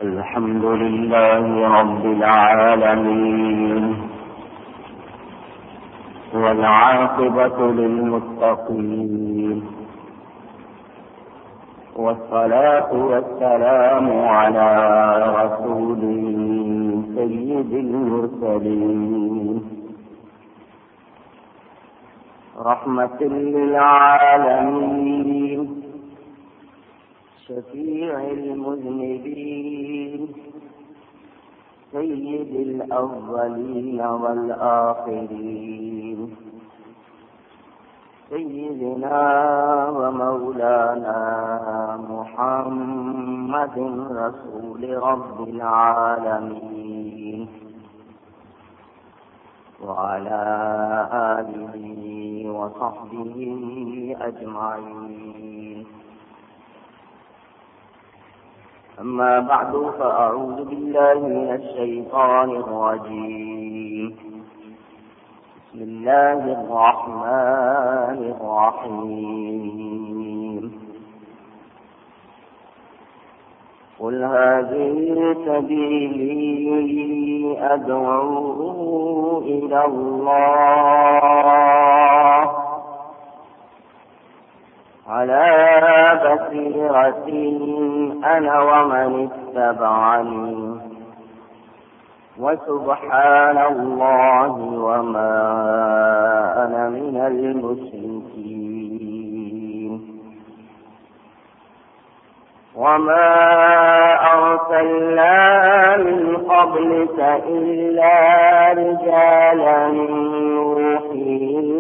الحمد لله رب العالمين والعاقبة للمتقين والصلاة والسلام على رسوله سيد المرسلين رحمة للعالمين شفيع المذنبين سيد الأولين والآخرين سيدنا ومولانا محمد رسول رب العالمين وعلى آله وصحبه أجمعين. أما بعد فأعوذ بالله من الشيطان الرجيم. بسم الله الرحمن الرحيم. قل هذه سبيلي أدعو إلى الله على بصيرة أنا ومن اتبعني وسبحان الله وما أنا من المشركين. وما أرسلنا من قبلك إلا رجالا نوحي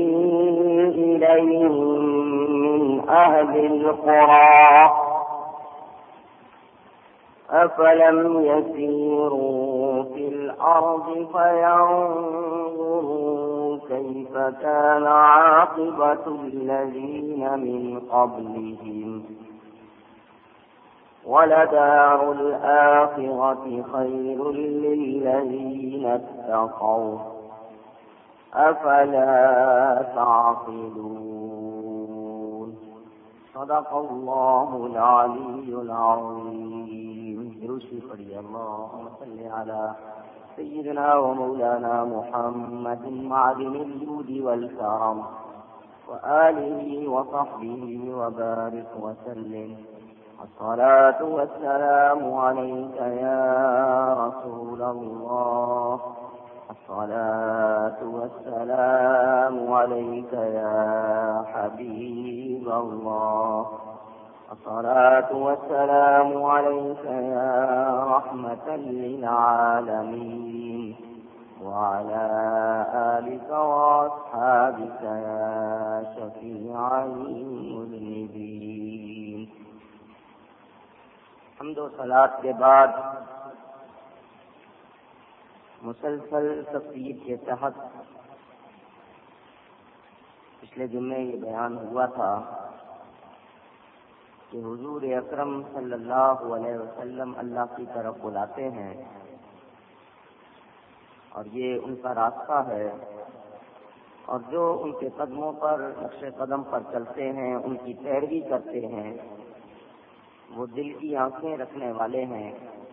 إليهم من أهل القرى أفلم يسيروا في الأرض فينظروا كيف كان عاقبة الذين من قبلهم ولدار الآخرة خير للذين اتقوا أفلا تعقلون. صدق الله العلي العظيم. درشی پڑھی اللهم صل على سيدنا ومولانا محمد معدن الجود والكرم وآله وصحبه وبارك وسلم. الصلاة والسلام عليك يا رسول الله. الصلاة والسلام عليك يا حبيب الله. الصلاة والسلام عليك يا رحمة للعالمين وعلى آلك وأصحابك يا شفيع المذنبين. حمد و صلاة کے بعد مسلسل تفسیر کے تحت پچھلے جمعے یہ بیان ہوا تھا کہ حضور اکرم صلی اللہ علیہ وسلم اللہ کی طرف بلاتے ہیں اور یہ ان کا راستہ ہے اور جو ان کے قدموں پر نقش قدم پر چلتے ہیں ان کی پیروی کرتے ہیں وہ دل کی آنکھیں رکھنے والے ہیں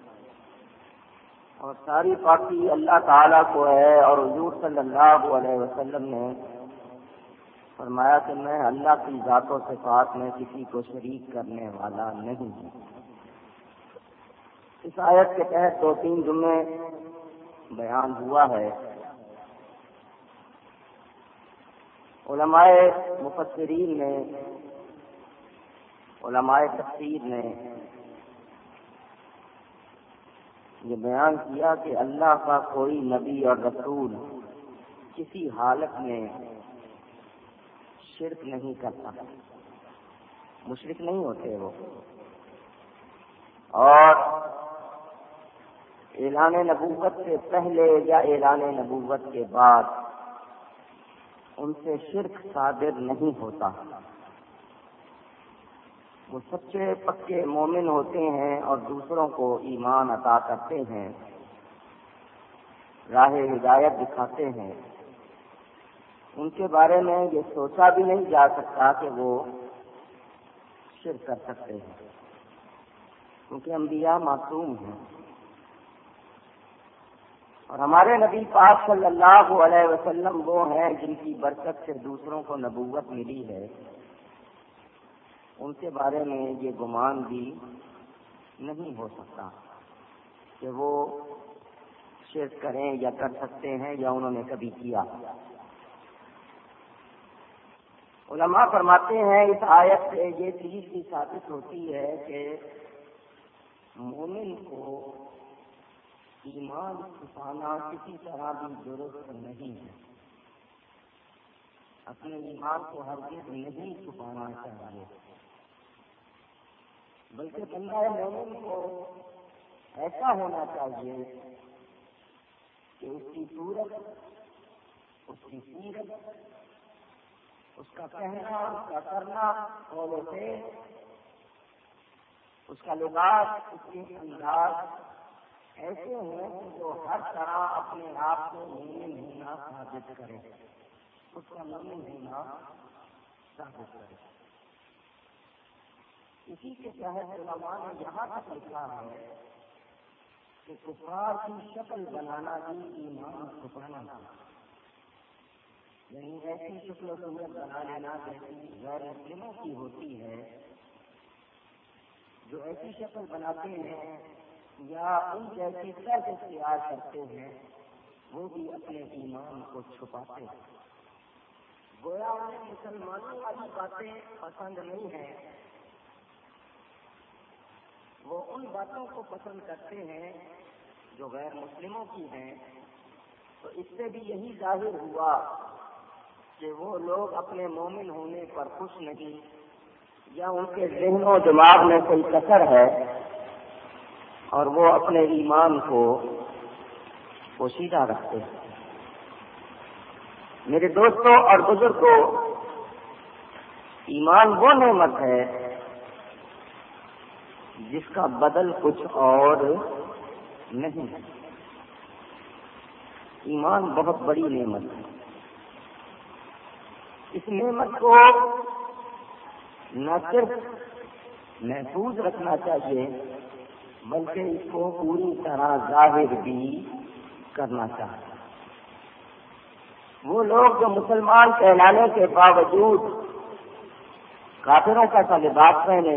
اور ساری پاکی اللہ تعالیٰ کو ہے. اور حضور صلی اللہ علیہ وسلم نے فرمایا کہ میں اللہ کی ذات و صفات میں کسی کو شریک کرنے والا نہیں ہوں. اس آیت کے تحت 2-3 جملے بیان ہوا ہے. علماء مفسرین نے علماء تفسیر نے یہ بیان کیا کہ اللہ کا کوئی نبی اور رسول کسی حالت میں شرک نہیں کرتا، مشرک نہیں ہوتے وہ. اور اعلان نبوت سے پہلے یا اعلان نبوت کے بعد ان سے شرک صادر نہیں ہوتا. وہ سچے پکے مومن ہوتے ہیں اور دوسروں کو ایمان عطا کرتے ہیں، راہ ہدایت دکھاتے ہیں. ان کے بارے میں یہ سوچا بھی نہیں جا سکتا کہ وہ شرک کر سکتے ہیں. کیونکہ انبیاء معصوم ہیں، اور ہمارے نبی پاک صلی اللہ علیہ وسلم وہ ہیں جن کی برکت سے دوسروں کو نبوت ملی ہے، ان کے بارے میں یہ گمان بھی نہیں ہو سکتا کہ وہ شرک کریں یا کر سکتے ہیں یا انہوں نے کبھی کیا۔ علماء فرماتے ہیں اس آیت سے یہ چیز بھی ثابت ہوتی ہے کہ مومن کو ایمان چھپانا کسی طرح بھی درست نہیں ہے، اپنے ایمان کو ہرگز نہیں چھپانا چاہیے، بلکہ بندہ مومن کو ایسا ہونا چاہیے کہ اس کی صورت، اس کی سیرت، اس کا کہنا، اس کا کرنا، قول و فعل، اس کا لباس، اس کے انداز ایسے ہیں کہ جو ہر طرح اپنے آپ کو مومن ہونا ثابت کرے، اس کا مومن ہونا ثابت کرے۔ اسی کے تحت علماء نے یہاں تک لکھا ہے کہ کفار کی شکل بنانا بھی ایمان چھپانا ہے، یعنی ایسی شکل و صورت بنا لینا جیسی غیر مسلموں کی ہوتی ہے، جو ایسی شکل بناتے ہیں یا ان جیسی طرز اختیار کرتے ہیں، وہ بھی اپنے ایمان کو چھپاتے ہیں۔ گویا انہیں مسلمانوں والی باتیں پسند نہیں ہیں، وہ ان باتوں کو پسند کرتے ہیں جو غیر مسلموں کی ہیں۔ تو اس سے بھی یہی ظاہر ہوا کہ وہ لوگ اپنے مومن ہونے پر خوش نہیں، یا ان کے ذہن و دماغ میں کوئی کسر ہے اور وہ اپنے ایمان کو پوشیدہ رکھتے ہیں۔ میرے دوستوں اور بزرگوں، ایمان وہ نعمت ہے جس کا بدل کچھ اور نہیں ہے۔ ایمان بہت بڑی نعمت ہے، اس نعمت کو نہ صرف محفوظ رکھنا چاہیے بلکہ اس کو پوری طرح ظاہر بھی کرنا چاہیے۔ وہ لوگ جو مسلمان کہلانے کے باوجود کافروں کا سا لباس پہنے،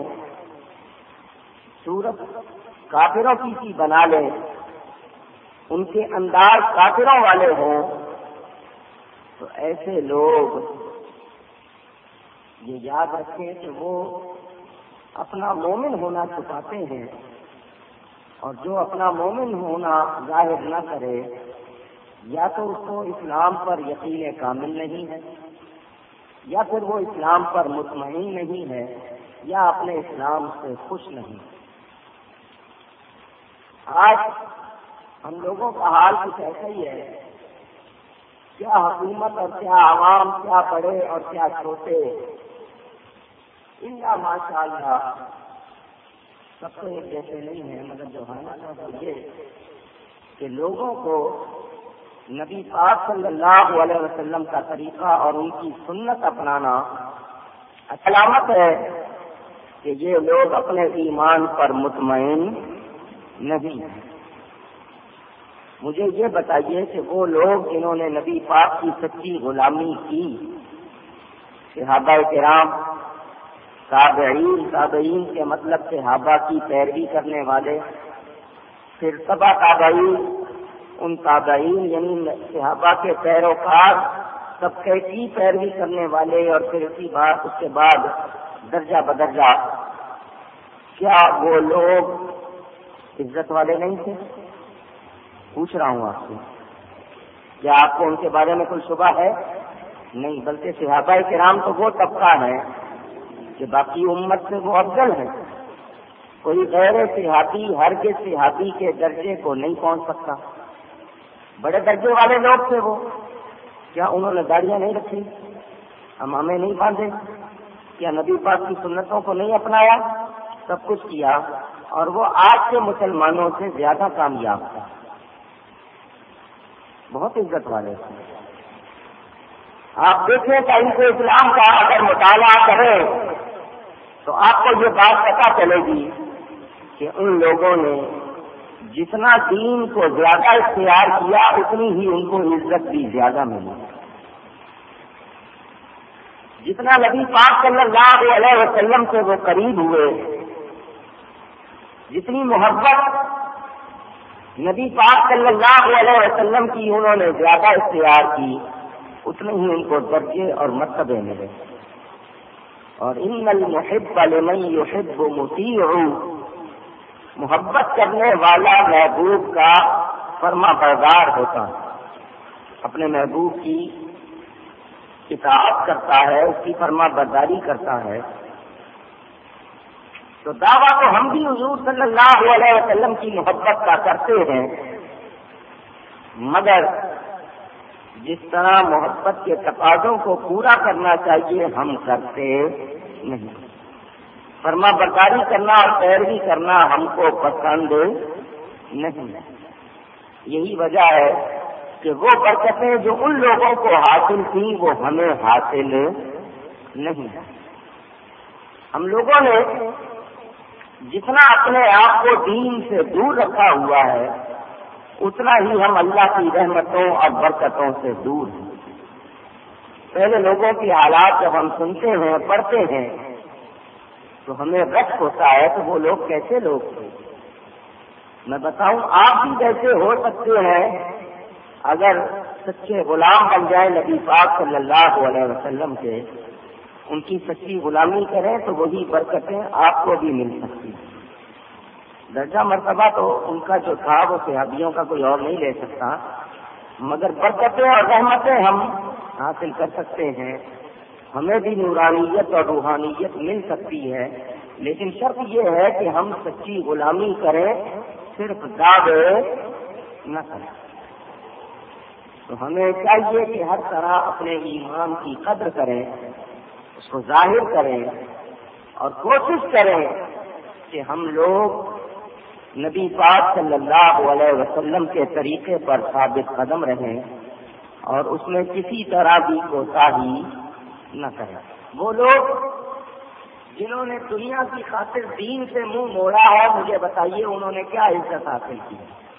صورت کافروں کی سی بنا لیں، ان کے انداز کافروں والے ہوں، تو ایسے لوگ یہ یاد رکھیں کہ وہ اپنا مومن ہونا چھپاتے ہیں، اور جو اپنا مومن ہونا ظاہر نہ کرے یا تو اس کو اسلام پر یقین کامل نہیں ہے، یا پھر وہ اسلام پر مطمئن نہیں ہے، یا اپنے اسلام سے خوش نہیں۔ آج ہم لوگوں کا حال کچھ ایسا ہی ہے، کیا حکومت اور کیا عوام، کیا بڑے اور کیا چھوٹے، اللہ ماشاء اللہ سب کو ایک جیسے نہیں ہیں، مگر جو حالت یہ کہ لوگوں کو نبی پاک صلی اللہ علیہ وسلم کا طریقہ اور ان کی سنت اپنانا علامت ہے کہ یہ لوگ اپنے ایمان پر مطمئن نہیں ہیں۔ مجھے یہ بتائیے کہ وہ لوگ جنہوں نے نبی پاک کی سچی غلامی کی، صحابہ کرام، تابعین کے مطلب صحابہ کی پیروی کرنے والے، پھر تبع تابعین، ان تابعین یعنی صحابہ کے پیروکار، طبقے کی پیروی کرنے والے، اور پھر اس کے بعد درجہ بدرجہ، کیا وہ لوگ عزت والے نہیں تھے؟ پوچھ رہا ہوں آپ سے، کیا آپ کو ان کے بارے میں کوئی شبہ ہے؟ نہیں، بلکہ صحابہ کرام تو وہ طبقہ ہے کہ باقی امت سے وہ افضل ہے۔ کوئی غیر صحابی ہرگز صحابی کے درجے کو نہیں پہنچ سکتا۔ بڑے درجے والے لوگ تھے وہ، کیا انہوں نے داڑیاں نہیں رکھی، امامے نہیں باندھے، کیا نبی پاک کی سنتوں کو نہیں اپنایا؟ سب کچھ کیا، اور وہ آج کے مسلمانوں سے زیادہ کامیاب تھا، بہت عزت والے تھے۔ آپ دیکھیں کہ ان کو اسلام کا اگر مطالعہ کریں تو آپ کو یہ بات پتہ چلے گی کہ ان لوگوں نے جتنا دین کو زیادہ اختیار کیا اتنی ہی ان کو عزت بھی زیادہ ملی. جتنا نبی پاک صلی اللہ علیہ وسلم سے وہ قریب ہوئے، جتنی محبت نبی پاک صلی اللہ علیہ وسلم کی انہوں نے زیادہ اختیار کی، اتنے ہی ان کو درجے اور مرتبے ملے. اور ان المحب لمن یحب مطیع، محبت کرنے والا محبوب کا فرما بردار ہوتا ہے، اپنے محبوب کی اطاعت کرتا ہے، اس کی فرما برداری کرتا ہے. تو دعویٰ تو ہم بھی حضور صلی اللہ علیہ وسلم کی محبت کا کرتے ہیں، مگر جس طرح محبت کے تقاضوں کو پورا کرنا چاہیے ہم کرتے نہیں. فرما برداری کرنا اور پیروی کرنا ہم کو پسند نہیں. یہی وجہ ہے کہ وہ برکتیں جو ان لوگوں کو حاصل تھیں وہ ہمیں حاصل نہیں. ہم لوگوں نے جتنا اپنے آپ کو دین سے دور رکھا ہوا ہے اتنا ہی ہم اللہ کی رحمتوں اور برکتوں سے دور ہیں. پہلے لوگوں کی حالات جب ہم سنتے ہیں پڑھتے ہیں تو ہمیں رشک ہوتا ہے کہ وہ لوگ کیسے لوگ تھے. میں بتاؤں آپ بھی کیسے ہو سکتے ہیں اگر سچے غلام بن جائیں نبی پاک صلی اللہ علیہ وسلم کے، ان کی سچی غلامی کریں تو وہی برکتیں آپ کو بھی مل سکتی. درجہ مرتبہ تو ان کا جو تھا وہ صحابیوں کا کوئی اور نہیں لے سکتا، مگر برکتیں اور رحمتیں ہم حاصل کر سکتے ہیں. ہمیں بھی نورانیت اور روحانیت مل سکتی ہے، لیکن شرط یہ ہے کہ ہم سچی غلامی کریں، صرف دعوے نہ کریں. تو ہمیں چاہیے کہ ہر طرح اپنے ایمان کی قدر کریں، اس کو ظاہر کریں اور کوشش کریں کہ ہم لوگ نبی پاک صلی اللہ علیہ وسلم کے طریقے پر ثابت قدم رہیں اور اس میں کسی طرح بھی کوتاہی نہ کریں. وہ لوگ جنہوں نے دنیا کی خاطر دین سے منہ موڑا ہے، مجھے بتائیے انہوں نے کیا عزت حاصل کی،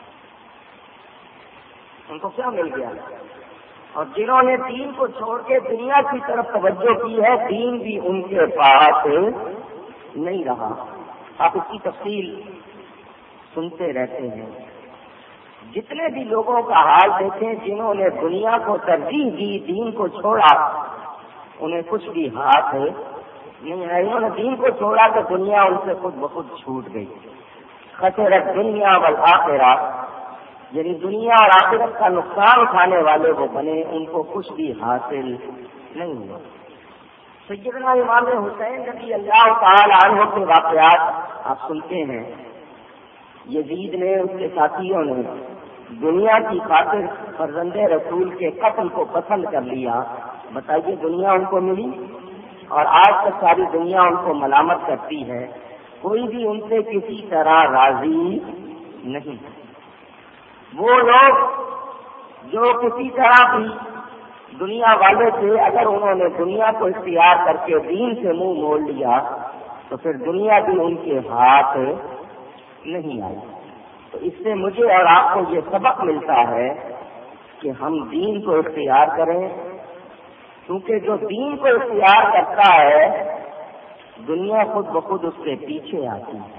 ان کو کیا مل گیا؟ اور جنہوں نے دین کو چھوڑ کے دنیا کی طرف توجہ کی ہے، دین بھی ان کے پاس نہیں رہا. آپ اس کی تفصیل سنتے رہتے ہیں. جتنے بھی لوگوں کا حال دیکھیں جنہوں نے دنیا کو ترجیح دی، دین کو چھوڑا، انہیں کچھ بھی ہاتھ نہیں ہے. انہوں نے دین کو چھوڑا تو دنیا ان سے خود بخود چھوٹ گئی. خسرت دنیا والآخرہ، یعنی دنیا اور آخرت کا نقصان اٹھانے والے وہ بنے، ان کو کچھ بھی حاصل نہیں ہوا. سیدنا امام حسین رضی اللہ تعالی عنہ کے واقعات آپ سنتے ہیں. یزید نے، اس کے ساتھیوں نے دنیا کی خاطر فرزند رسول کے قتل کو پسند کر لیا. بتائیے دنیا ان کو ملی اور آج تک ساری دنیا ان کو ملامت کرتی ہے. کوئی بھی ان سے کسی طرح راضی نہیں. وہ لوگ جو کسی طرح بھی دنیا والے تھے، اگر انہوں نے دنیا کو اختیار کر کے دین سے منہ موڑ لیا تو پھر دنیا بھی ان کے ہاتھ نہیں آئی. تو اس سے مجھے اور آپ کو یہ سبق ملتا ہے کہ ہم دین کو اختیار کریں، کیونکہ جو دین کو اختیار کرتا ہے دنیا خود بخود اس کے پیچھے آتی ہے.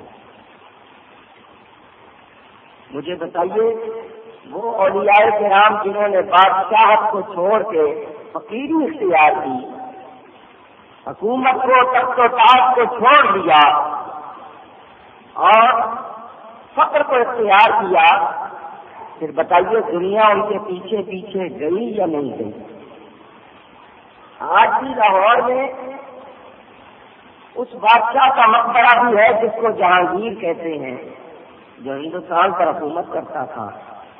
مجھے بتائیے وہ اولیاء کرام جنہوں نے بادشاہت کو چھوڑ کے فقیری اختیار کی، حکومت کو، تخت و تاج کو چھوڑ دیا اور فقر کو اختیار کیا، پھر بتائیے دنیا ان کے پیچھے پیچھے گئی یا نہیں گئی؟ آج بھی لاہور میں اس بادشاہ کا مقبرہ بھی ہے جس کو جہانگیر کہتے ہیں، جو ہندوستان پر حکومت کرتا تھا،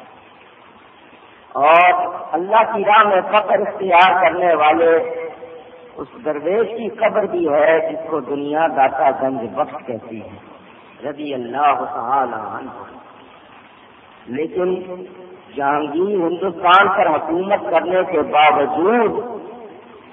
اور اللہ کی راہ میں فخر اختیار کرنے والے اس درویش کی قبر بھی ہے جس کو دنیا داتا گنج بخش کہتی ہے رضی اللہ تعالی عنہ. لیکن جہانگیر ہندوستان پر حکومت کرنے کے باوجود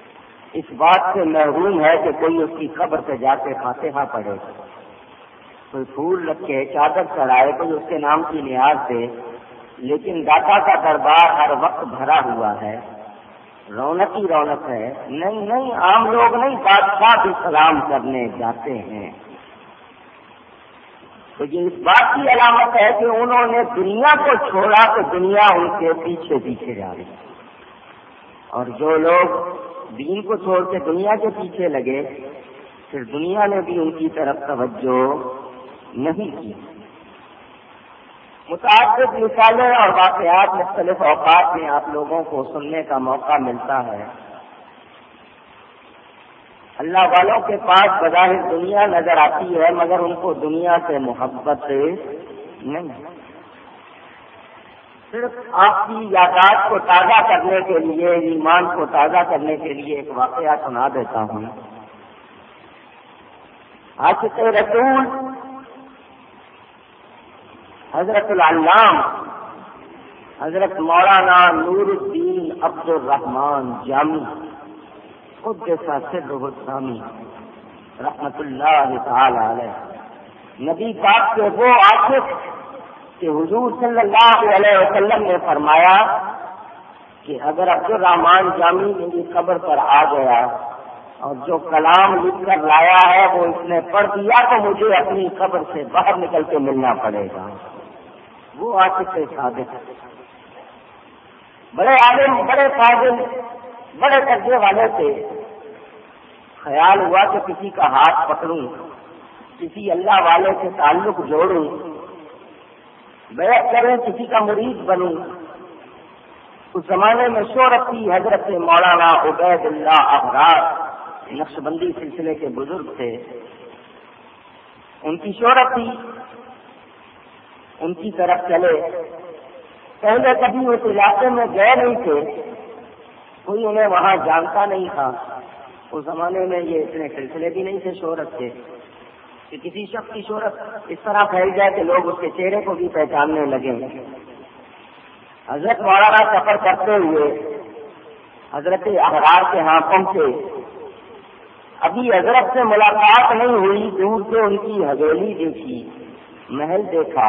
اس بات سے محروم ہے کہ کوئی اس کی قبر پہ جا کے فاتحہ پڑھے. کوئی پھول رکھے، چادر چڑھائے، کوئی اس کے نام کی نیاز دے، لیکن داتا کا دربار ہر وقت بھرا ہوا ہے، رونق ہی رونق ہے۔ نہیں عام لوگ نہیں، بادشاہ بھی سلام کرنے جاتے ہیں۔ تو یہ اس بات کی علامت ہے کہ انہوں نے دنیا کو چھوڑا تو دنیا ان کے پیچھے پیچھے جا رہی ہے، اور جو لوگ دین کو چھوڑ کے دنیا کے پیچھے لگے، پھر دنیا نے بھی ان کی طرف توجہ نہیں کی۔ متعدد مثالیں اور واقعات مختلف اوقات میں آپ لوگوں کو سننے کا موقع ملتا ہے۔ اللہ والوں کے پاس بظاہر دنیا نظر آتی ہے، مگر ان کو دنیا سے محبت نہیں۔ صرف آپ کی یادداشت کو تازہ کرنے کے لیے، ایمان کو تازہ کرنے کے لیے ایک واقعہ سنا دیتا ہوں۔ عاشق رسول حضرت العلام حضرت مولانا نور الدین عبد الرحمان جامی قدس سرہ السامی رحمت اللہ تعالی علیہ، نبی پاک کے وہ عاشق کہ حضور صلی اللہ علیہ وسلم نے فرمایا کہ اگر عبد الرحمان جامی میری قبر پر آ گیا اور جو کلام لکھ کر لایا ہے وہ اس نے پڑھ دیا تو مجھے اپنی قبر سے باہر نکل کے ملنا پڑے گا۔ وہ عاشق صادق، بڑے عالم، بڑے فاضل، بڑے درجے والے تھے۔ خیال ہوا کہ کسی کا ہاتھ پکڑوں، کسی اللہ والے سے تعلق جوڑوں، بیعت کریں، کسی کا مرید بنوں۔ اس زمانے میں شہرت تھی، حضرت مولانا عبید اللہ احرار نقشبندی سلسلے کے بزرگ تھے، ان کی شہرت تھی، ان کی طرف چلے۔ پہلے کبھی اس علاقے میں گئے نہیں تھے، کوئی انہیں وہاں جانتا نہیں تھا۔ اس زمانے میں یہ اتنے سلسلے بھی نہیں تھے شہرت کے کہ کسی شخص کی شہرت اس طرح پھیل جائے کہ لوگ اس کے چہرے کو بھی پہچاننے لگے۔ حضرت مولانا سفر کرتے ہوئے حضرت احرار کے ہاں پہنچے۔ ابھی حضرت سے ملاقات نہیں ہوئی، دور سے ان کی حویلی دیکھی، محل دیکھا،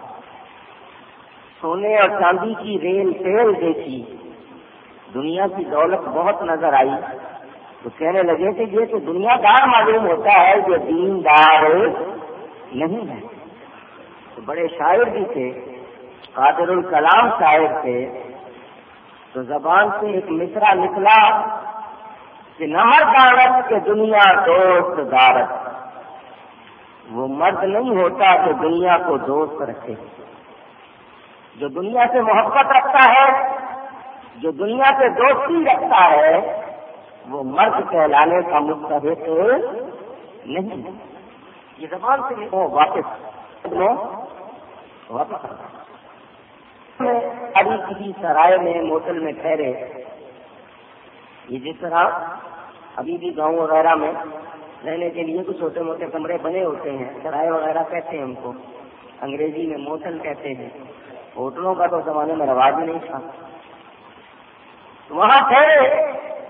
سونے اور چاندی کی ریل ٹیل دیکھی، دنیا کی دولت بہت نظر آئی۔ تو کہنے لگے کہ یہ تو دنیا دار معلوم ہوتا ہے، یہ دیندار نہیں ہے۔ تو بڑے شاعر بھی تھے، قادر الکلام شاعر تھے، تو زبان سے ایک مصرع نکلا کہ نہ مرد عورت کے دنیا دوست دارت، وہ مرد نہیں ہوتا کہ دنیا کو دوست رکھے۔ جو دنیا سے محبت رکھتا ہے، جو دنیا سے دوستی رکھتا ہے، وہ مرد کہلانے کا مستحق نہیں۔ یہ زبان سے واپس ابھی کسی سرائے میں موٹل میں ٹھہرے، یہ جس طرح ابھی بھی گاؤں وغیرہ میں رہنے کے لیے کچھ چھوٹے موٹے کمرے بنے ہوتے ہیں، سرائے وغیرہ کہتے ہیں ان کو، انگریزی میں موٹل کہتے ہیں۔ ہوٹلوں کا تو زمانے میں رواج ہی نہیں تھا۔ وہاں ٹھہرے،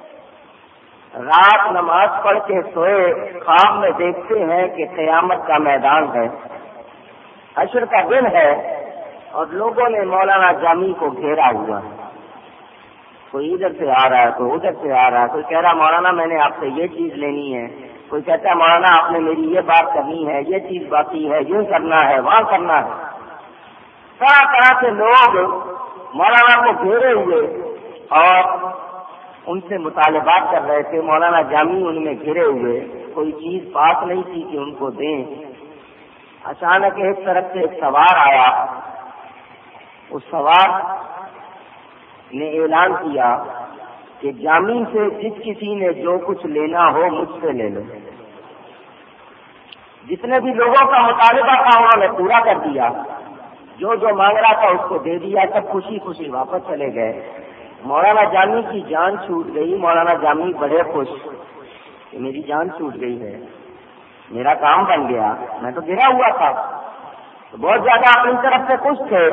رات نماز پڑھ کے سوئے، خواب میں دیکھتے ہیں کہ قیامت کا میدان ہے، حشر کا دن ہے، اور لوگوں نے مولانا جامی کو گھیرا ہوا ہے۔ کوئی ادھر سے آ رہا ہے، کوئی ادھر سے آ رہا ہے، کوئی کہہ رہا مولانا میں نے آپ سے یہ چیز لینی ہے، کوئی کہتا ہے مولانا آپ نے میری یہ بات کرنی ہے، یہ چیز باقی ہے، یہ کرنا ہے، وہاں کرنا ہے۔ طرح طرح سے لوگ مولانا کو گھیرے ہوئے اور ان سے مطالبات کر رہے تھے۔ مولانا جامی ان میں گھرے ہوئے، کوئی چیز پاس نہیں تھی کہ ان کو دیں۔ اچانک ایک طرف سے ایک سوار آیا، اس سوار نے اعلان کیا کہ جامی سے جس کسی نے جو کچھ لینا ہو مجھ سے لے لو۔ جتنے بھی لوگوں کا مطالبہ تھا انہوں نے پورا کر دیا، جو جو مانگ رہا تھا اس کو دے دیا، سب خوشی خوشی واپس چلے گئے۔ مولانا جامی کی جان چھوٹ گئی۔ مولانا جامی بڑے خوش کہ میری جان چھوٹ گئی ہے، میرا کام بن گیا، میں تو گرا ہوا تھا۔ تو بہت زیادہ اپنی طرف سے خوش تھے۔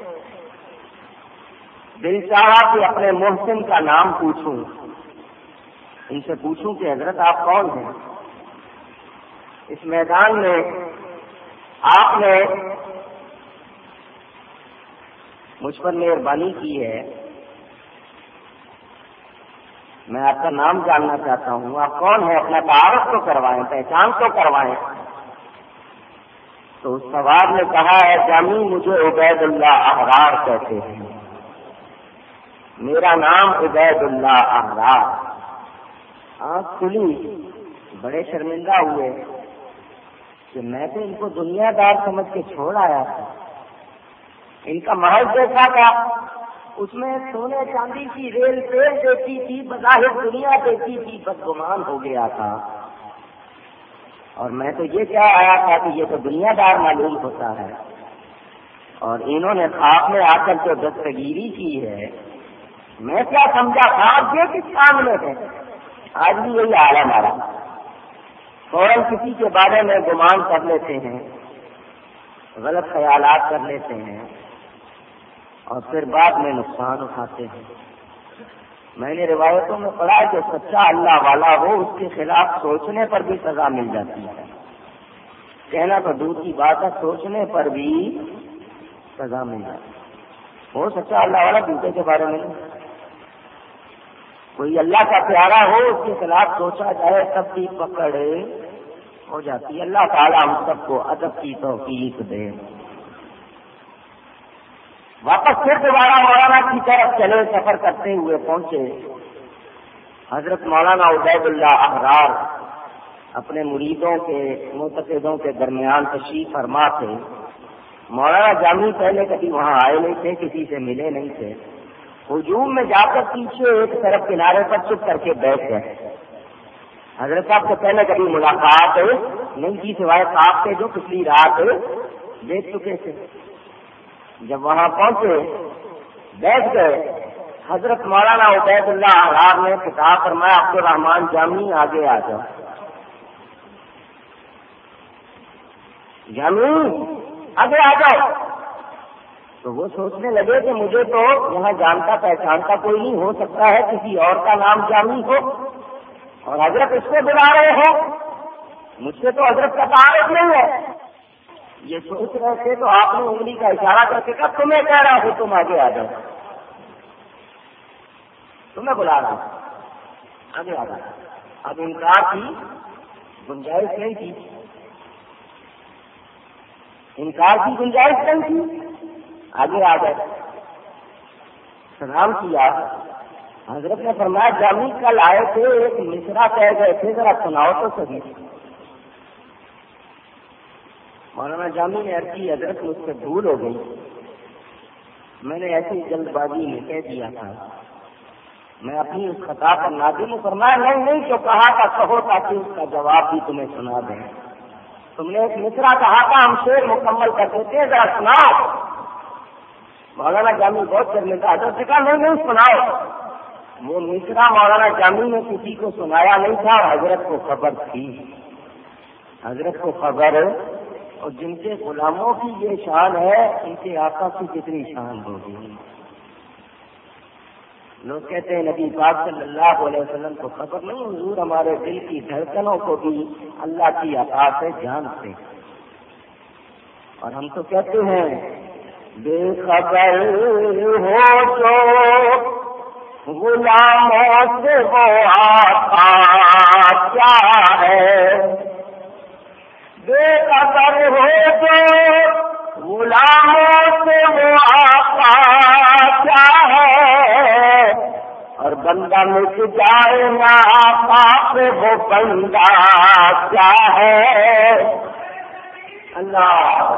دل چاہا کہ اپنے محسن کا نام پوچھوں، ان سے پوچھوں کہ حضرت آپ کون ہیں؟ اس میدان میں آپ نے مجھ پر مہربانی کی ہے، میں آپ کا نام جاننا چاہتا ہوں، آپ کون ہیں؟ اپنا تعارف تو کروائیں، پہچان تو کروائیں۔ تو اس سوار نے کہا ہے جامی مجھے عبید اللہ احرار کہتے ہیں، میرا نام عبید اللہ احرار۔ آنکھ کھلی، بڑے شرمندہ ہوئے کہ میں تو ان کو دنیا دار سمجھ کے چھوڑ آیا تھا، ان کا محل دیکھا تھا، اس میں سونے چاندی کی ریل تیل دیکھی تھی، بظاہر دنیا دیکھی تھی، بدگمان ہو گیا تھا، اور میں تو یہ کہہ آیا تھا کہ یہ تو دنیا دار معلوم ہوتا ہے، اور انہوں نے خواب میں آ کر جو دستگیری کی ہے، میں کیا سمجھا تھا یہ کس کام میں ہے؟ آج بھی یہی حال ہے ہمارا، فوراً کسی کے بارے میں گمان کر لیتے ہیں، غلط خیالات کر لیتے ہیں، اور پھر بعد میں نقصان اٹھاتے ہیں۔ میں نے روایتوں میں پڑھا کہ سچا اللہ والا ہو اس کے خلاف سوچنے پر بھی سزا مل جاتی ہے، کہنا تو دور کی بات ہے، سوچنے پر بھی سزا مل جاتی ہے۔ وہ سچا اللہ والا دوسرے کے بارے میں نہیں، کوئی اللہ کا پیارا ہو اس کے خلاف سوچا جائے تب بھی پکڑ ہو جاتی ہے۔ اللہ تعالیٰ ہم سب کو ادب کی توفیق دے۔ واپس پھر دوبارہ مولانا کی طرف چلے، سفر کرتے ہوئے پہنچے۔ حضرت مولانا عبید اللہ احرار اپنے مریدوں کے معتقدوں کے درمیان تشریف فرما تھے۔ مولانا جامی پہلے کبھی وہاں آئے نہیں تھے، کسی سے ملے نہیں تھے، ہجوم میں جا کر پیچھے ایک طرف کنارے پر چپ کر کے بیٹھ گئے۔ حضرت صاحب سے پہلے کبھی ملاقات نہیں کی، سوائے خواب کے جو پچھلی رات دیکھ چکے تھے۔ جب وہاں پہنچے بیٹھ گئے، حضرت مولانا عبید اللہ احرار نے خطاب فرمایا عبد الرحمان جامی آگے آ جاؤ۔ جامی آگے آ جاؤ۔ تو وہ سوچنے لگے کہ مجھے تو یہاں جانتا پہچانتا کوئی نہیں، ہو سکتا ہے کسی اور کا نام جامی ہو، اور حضرت اس کو بلا رہے ہو، مجھ سے تو حضرت کا تعارف نہیں ہے۔ یہ سوچ رہے تھے تو آپ نے انگلی کا اشارہ کر کے کہا تمہیں کہہ رہا ہوں تم آگے آ جاؤ، تمہیں بلا رہا ہوں، آگے آ جاؤ۔ اب انکار کی گنجائش نہیں تھی، انکار کی گنجائش نہیں تھی، آگے آ گئے، سلام کیا۔ حضرت نے فرمایا جامی کل آئے تھے، ایک مصرع کہہ گئے تھے، ذرا سناؤ تو صحیح۔ مولانا جامی نے عرض کی حضرت مجھ سے بھول ہو گئی، میں نے ایسی جلد بازی میں کہہ دیا تھا، میں اپنی اس خطا پر نادم ہوں۔ فرمایا نہیں جو کہا تھا کہو تاکہ اس کا جواب بھی تمہیں سنا دیں۔ تم نے ایک مصرع کہا تھا، ہم شعر مکمل کر دیتے، ذرا سناؤ۔ مولانا جامی بہت شرمندہ، حضرت نے کہا نہیں سناؤ۔ وہ مصرع مولانا جامی نے کسی کو سنایا نہیں تھا، اور حضرت کو خبر تھی، حضرت کو خبر، اور جن کے غلاموں کی یہ شان ہے ان کے آقا کی کتنی شان ہوگی۔ لوگ کہتے ہیں نبی پاک صلی اللہ علیہ وسلم کو خبر نہیں، حضور ہمارے دل کی دھڑکنوں کو بھی اللہ کی عطا سے جانتے، اور ہم تو کہتے ہیں بے خبر ہو جو غلاموں سے وہ آقا کیا ہے، بے خبر ہو جو غلاموں سے وہ آقا کیا ہے، اور بندہ مٹ جائے نا آقا پہ وہ بندہ کیا ہے۔ اللہ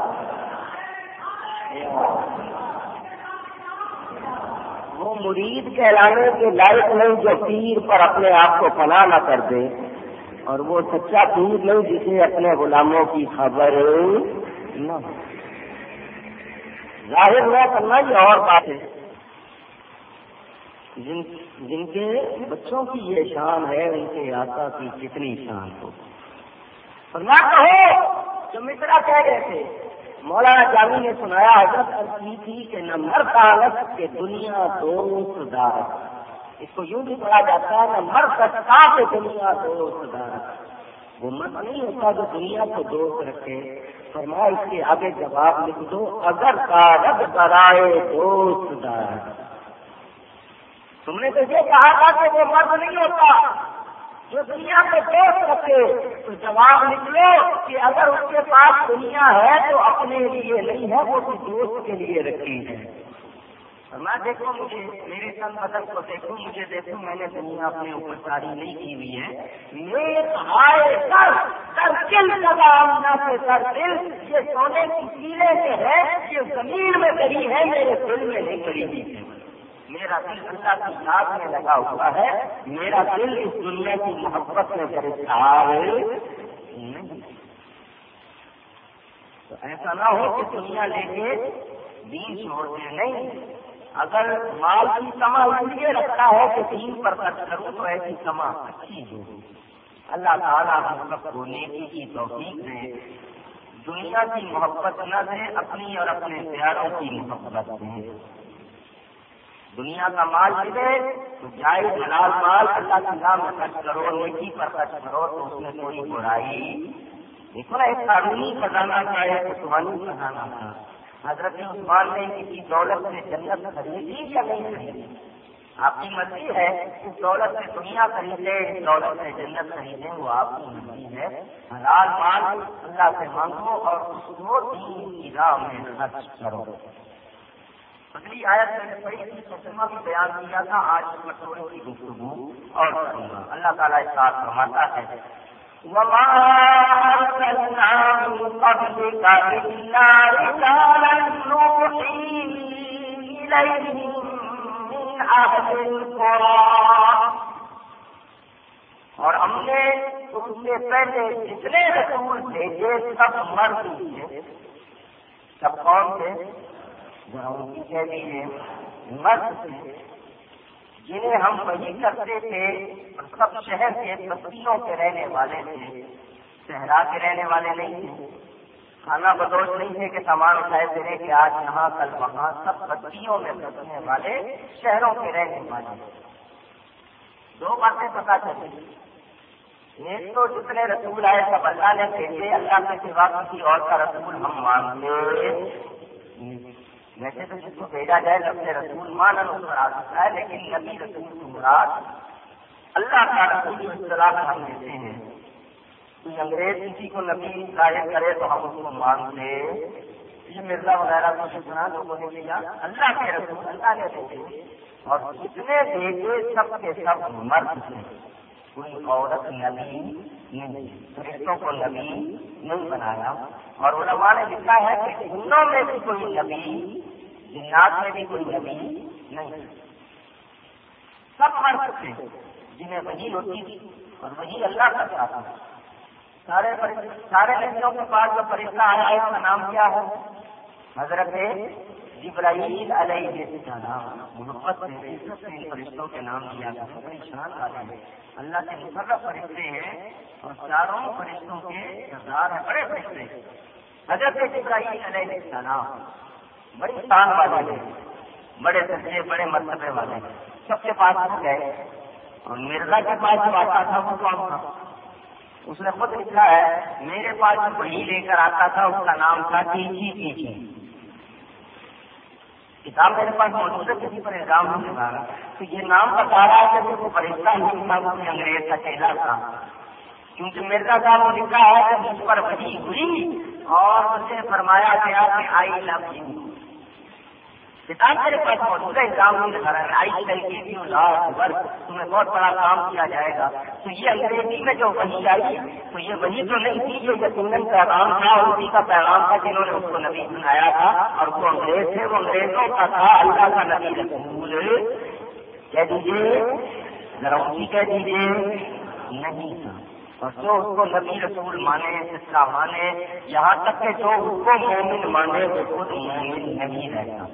وہ مرید کہلانے کے لائق نہیں جو پیر پر اپنے آپ کو فنا نہ کر دے، اور وہ سچا پیر نہیں جسے اپنے غلاموں کی خبر نہ ہو۔ ظاہر نہ کرنا یہ اور بات ہے، جن کے بچوں کی یہ شان ہے ان کے آقا کی کتنی شان ہو۔ فرمایا کہو جو مصرع کہہ رہے تھے۔ مولانا جامی نے سنایا، حضرت عرض کی تھی کہ نہ مرد عالت کے دنیا دوست دارت، اس کو یوں بھی پڑھا جاتا ہے نہ مرد سکتا کہ دنیا دوست دارت، وہ مرد نہیں ہوتا جو دنیا کو دوست رکھے، فرمایا اس کے آگے جواب لکھ دو، اگر کارد برائے دوست دار۔ تم نے تو یہ کہا تھا کہ وہ مرد نہیں ہوتا جو دنیا میں دوست رکھے، تو جواب نکلو کہ اگر اس کے پاس دنیا ہے تو اپنے لیے نہیں ہے، وہ تو دوست کے لیے رکھی ہے۔ میں دیکھو مجھے میرے تن بدن کو دیکھو، مجھے دیکھو، میں نے دنیا اپنے اوپر ساری نہیں کی ہوئی ہے۔ یہ سونے کی کیلے سے ہے، یہ زمین میں کری ہے، میرے دل میں نہیں کری ہوئی ہے۔ میرا دل اللہ کی یاد میں لگا ہوا ہے، میرا دل اس دنیا کی محبت میں گرفتار نہیں۔ تو ایسا نہ ہو کہ دنیا لے کے دین چھوڑ دیں، نہیں۔ اگر مال کی کما اس لیے رکھتا ہے کہ دین پر خرچ کروں تو ایسی کما اچھی ہو۔ اللہ تعالیٰ ہم سب کو نیکی کی توفیق دے، دنیا کی محبت نہ دے، اپنی اور اپنے پیاروں کی محبت دے۔ دنیا کا مال ملے تو جائز حلال مال اللہ کی راہ میں خرچ کرو، نیکی پر خرچ کرو تو اس میں کوئی برائی۔ دیکھو نا، ایک قانونی خزانہ کا ہے، ایک جسمانی خزانہ کا۔ حضرت عثمان نے کسی دولت سے جنت خریدی یا نہیں خریدی؟ آپ کی مرضی ہے، اس دولت سے دنیا خریدے، اس دولت سے جنت خریدے، وہ آپ کی مرضی ہے۔ حلال مال اللہ سے مانگو اور اس کو دین کی راہ میں خرچ کرو۔ اگلی آیت میں نے پڑھی تھی، ترجمہ بھی بیان کیا تھا، آج اس پر تھوڑی سی گفتگو اور کروں گا۔ اللہ تعالیٰ اس بات فرماتا ہے، وَمَا أَرْسَلْنَا مِن قَبْلِكَ إِلَّا رِجَالًا نُوحِي إِلَيْهِم مِّنْ أَهْلِ الْقُرَىٰ۔ اور ہم نے اس سے پہلے جتنے رسول بھیجے سب مرد تھے۔ سب کون تھے؟ کہہ دیجیے مرد تھے، جنہیں ہم وہی کرتے تھے، اور سب شہر کے بستیوں کے رہنے والے تھے، صحرا کے رہنے والے نہیں تھے، کھانا بدوش نہیں تھے کہ سامان اٹھائے پھرے کہ آج یہاں کل وہاں، سب بستیوں میں بسنے والے، شہروں کے رہنے والے۔ دو باتیں پتہ چلی، ایک تو جتنے رسول آئے سب اللہ نے بھیجے، اللہ کے سوا کسی اور کا رسول ہم مانتے۔ ویسے تو جس کو بھیجا جائے لفظ رسول مانن اس پر آ سکتا ہے، لیکن نبی رسول کی مراد اللہ کا رسول کی اصطلاح ہم دیتے ہیں۔ کوئی انگریز کسی کو نبی ظاہر کرے تو ہم اس کو مانتے، یہ مرزا وغیرہ کو سنا لوگوں نے لیا، اللہ کے رسول اللہ نے بھیجے، اور جتنے بھیجے سب کے سب مرد تھے، کوئی عورت نبی نہیں، فرشتوں کو نبی نہیں بنایا۔ اور علماء نے لکھا ہے کہ جنوں میں بھی کوئی نبی، جنات میں بھی کوئی نبی نہیں، سب مرد تھے جنہیں وحی ہوتی تھی اور وہی اللہ کرتا تھا۔ سارے نبیوں کے پاس جو فرشتہ آیا ہے اس کا نام کیا ہے؟ حضرت جبرائیل علیہ السلام۔ محبت سے عزت سے ان فرشتوں کے نام دیا گیا، بڑی شان والے ہیں، اللہ کے مقرب فرشتے ہیں اور چاروں فرشتوں کے سردار ہیں، بڑے فرشتے۔ حضرت جبرائیل علیہ السلام بڑی شان والے ہیں، بڑے درجے بڑے مرتبے والے ہیں، سب کے پاس گئے، اور مرزا کے پاس جو آتا تھا وہ کون تھا؟ اس نے خود لکھا ہے، میرے پاس جو وہی لے کر آتا تھا اس کا نام تھا ٹیچی۔ کتاب میرے پاس موجود ہے، کسی پر الزام نہیں لگا رہا، تو یہ نام بتا رہا ہے کہ وہ فرشتہ ہی تھا، وہ انگریز کا چہرہ تھا، کیونکہ مرزا صاحب نے لکھا ہے کہ مجھ پر وحی ہوئی اور اسے فرمایا گیا کہ آئی لو یو۔ کتاب میرے پاس موجود ہے، الزام نہیں لگا رہا ہے، I will give you lot work, تمہیں بہت بڑا کام کیا جائے گا۔ تو یہ انگریزی میں جو وحی آئی تو یہ وحی تو نہیں تھی، یہ یقیناً پیغام تھا، اور اسی کا پیغام تھا جنہوں نے اس کو نبی بنایا تھا، اور وہ انگریز تھے، وہ انگریزوں کا تھا، اللہ کا نبی رسول کہہ دیجیے، ذرا اونچی کہہ دیجیے نہیں تھا۔ اور جو اس کو نبی رسول مانے، سلسلہ مانے، یہاں تک کہ جو اس کو مومن مانے وہ خود مومن نہیں رہتا۔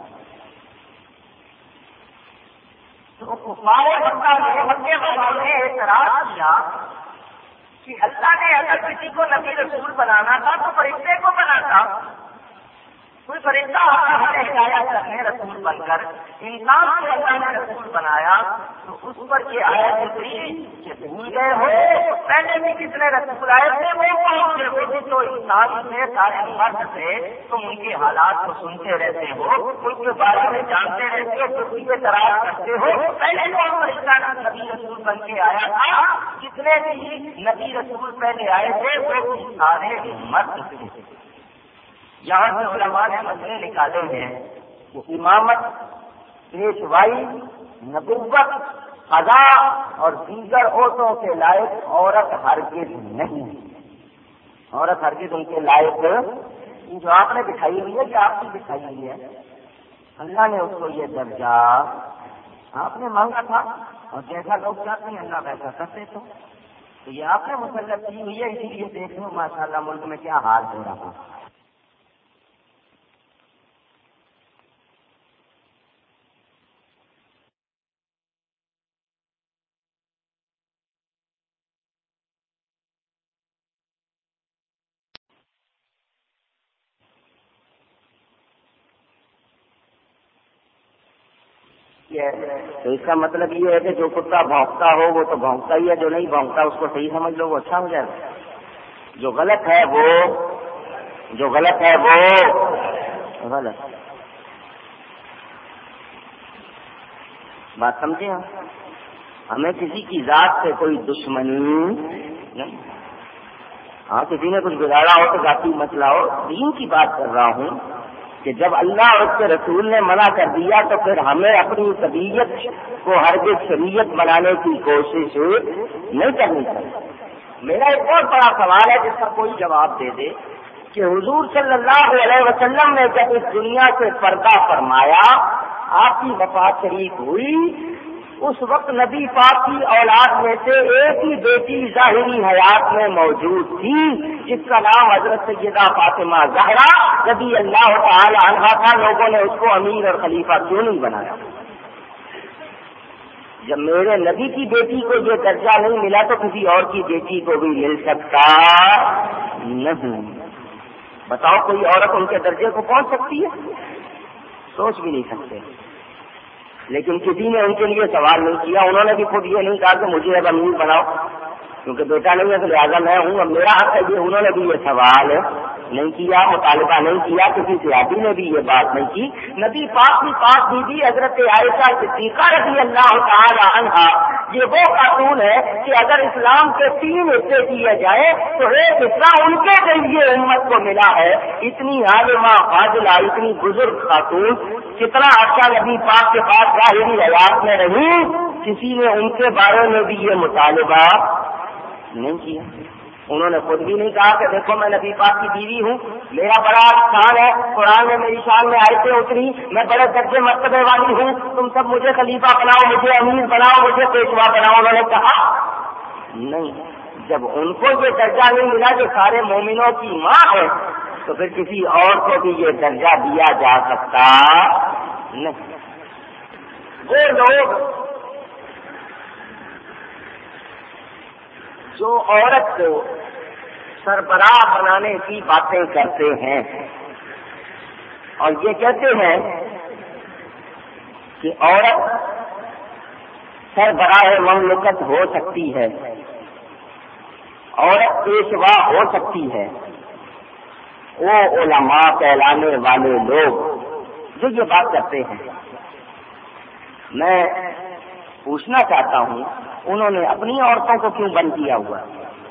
تو کفار مکہ والوں نے اعتراض کیا کہ اللہ نے اگر کسی کو نبی رسول بنانا تھا تو فرشتے کو بناتا، کوئی فرشتہ ہمیں ہدایت کرنے رسول بن کر انسان کو اللہ نے رسول بنایا تو اس پر یہ آیت اتری کہ بھول گئے ہو پہلے بھی کتنے رسول آئے تھے وہ کون سے وہ بھی تو انسان سے سارے مرد تھے، تم ان کے حالات کو سنتے رہتے ہو، ان کے بارے میں جانتے رہتے ہو، کسی کے تلاش کرتے ہو، پہلے کون فرشتہ نبی رسول بن کے آیا تھا؟ جتنے بھی نبی رسول پہلے آئے تھے وہ بھی سارے مرد تھے۔ یہاں سے علماء نے مسئلے نکالے ہیں کہ امامت، پیشوائی، نبوت، قضا اور دیگر عہدوں کے لائق عورت ہرگز نہیں، عورت ہرگز ان کے لائق جو آپ نے دکھائی ہوئی ہے کہ آپ کی دکھائی ہوئی ہے، اللہ نے اس کو یہ درجہ آپ نے مانگا تھا اور جیسا لوگ چاہتے ہیں اللہ ویسا کرتے تو یہ آپ نے مسلط کی ہوئی ہے، اسی لیے دیکھ لو ماشاءاللہ ملک میں کیا حال ہو رہا ہے۔ تو اس کا مطلب یہ ہے کہ جو کتا بھونکتا ہو وہ تو بھونکتا ہی ہے، جو نہیں بھونکتا اس کو صحیح سمجھ لو وہ اچھا ہو جائے گا، جو غلط ہے وہ غلط۔ بات سمجھے؟ ہمیں کسی کی ذات سے کوئی دشمنی نہیں، ہاں کسی نے کچھ بگاڑا ہو تو ذاتی مسئلہ ہو، دین کی بات کر رہا ہوں کہ جب اللہ اور اس کے رسول نے منع کر دیا تو پھر ہمیں اپنی طبیعت کو ہرگز شریعت بنانے کی کوشش نہیں کرنی چاہیے۔ میرا ایک بہت بڑا سوال ہے جس کا کوئی جواب دے دے کہ حضور صلی اللہ علیہ وسلم نے جب اس دنیا سے پردہ فرمایا، آپ کی وفات شریف ہوئی، اس وقت نبی پاک کی اولاد میں سے ایک ہی بیٹی ظاہری حیات میں موجود تھی جس کا نام حضرت سیدہ فاطمہ زہرا رضی اللہ تعالی عنہا تھا۔ لوگوں نے اس کو امیر اور خلیفہ کیوں نہیں بنایا؟ جب میرے نبی کی بیٹی کو یہ درجہ نہیں ملا تو کسی اور کی بیٹی کو بھی مل سکتا نہیں۔ بتاؤ کوئی عورت ان کے درجے کو پہنچ سکتی ہے؟ سوچ بھی نہیں سکتے۔ لیکن کسی نے ان کے لیے سوال نہیں کیا، انہوں نے بھی خود یہ نہیں کہا کہ مجھے اب امیر بناؤ کیونکہ بیٹا نہیں ہے تو لہٰذا میں ہوں اب میرا حق ہے یہ، انہوں نے بھی یہ سوال نہیں کیا، مطالبہ نہیں کیا، کسی صحابی نے بھی یہ بات نہیں کی۔ نبی پاک کی پاک بیوی حضرت عائشہ صدیقہ رضی اللہ تعالی عنہا یہ وہ خاتون ہے کہ اگر اسلام کے 3 حصے کیے جائیں تو ایک حصہ ان کے ذریعے امت کو ملا ہے۔ اتنی عالمہ فاضلہ، اتنی بزرگ خاتون کتنا عرصہ نبی پاک کے پاس ظاہری حیات میں رہی، کسی نے ان کے بارے میں بھی یہ مطالبہ نہیں کیا۔ انہوں نے خود بھی نہیں کہا کہ دیکھو میں نبی پاک کی بیوی ہوں، میرا بڑا شان ہے، قرآن میں میری شان میں آیتیں اتری، میں بڑے درجے مرتبے والی ہوں، تم سب مجھے خلیفہ بناؤ، مجھے امیر بناؤ، مجھے پیشوا بناؤ۔ انہوں نے کہا نہیں۔ جب ان کو یہ درجہ نہیں ملا جو سارے مومنوں کی ماں ہے تو پھر کسی اور کو بھی یہ درجہ دیا جا سکتا نہیں۔ وہ لوگ جو عورت کو سربراہ بنانے کی باتیں کرتے ہیں اور یہ کہتے ہیں کہ عورت سربراہ مملکت ہو سکتی ہے، عورت پیشوا ہو سکتی ہے، وہ علماء کہلانے والے لوگ جو یہ بات کرتے ہیں، میں پوچھنا چاہتا ہوں انہوں نے اپنی عورتوں کو کیوں بند کیا ہوا؟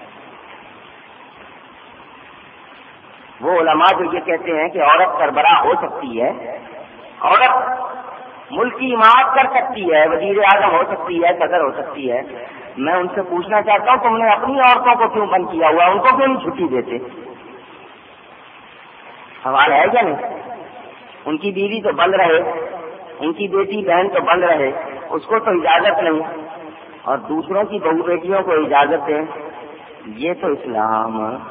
وہ علماء جو یہ کہتے ہیں کہ عورت سربراہ ہو سکتی ہے، عورت ملک کی امارت کر سکتی ہے، وزیر اعظم ہو سکتی ہے، صدر ہو سکتی ہے، میں ان سے پوچھنا چاہتا ہوں تم نے اپنی عورتوں کو کیوں بند کیا ہوا؟ ان کو کیوں نہیں چھٹی دیتے؟ سوال ہے کیا نہیں؟ ان کی بیوی تو بند رہے، ان کی بیٹی بہن تو بند رہے، اس کو تو اجازت نہیں، اور دوسروں کی بہو بیٹیوں کو اجازت دیں، یہ تو اسلام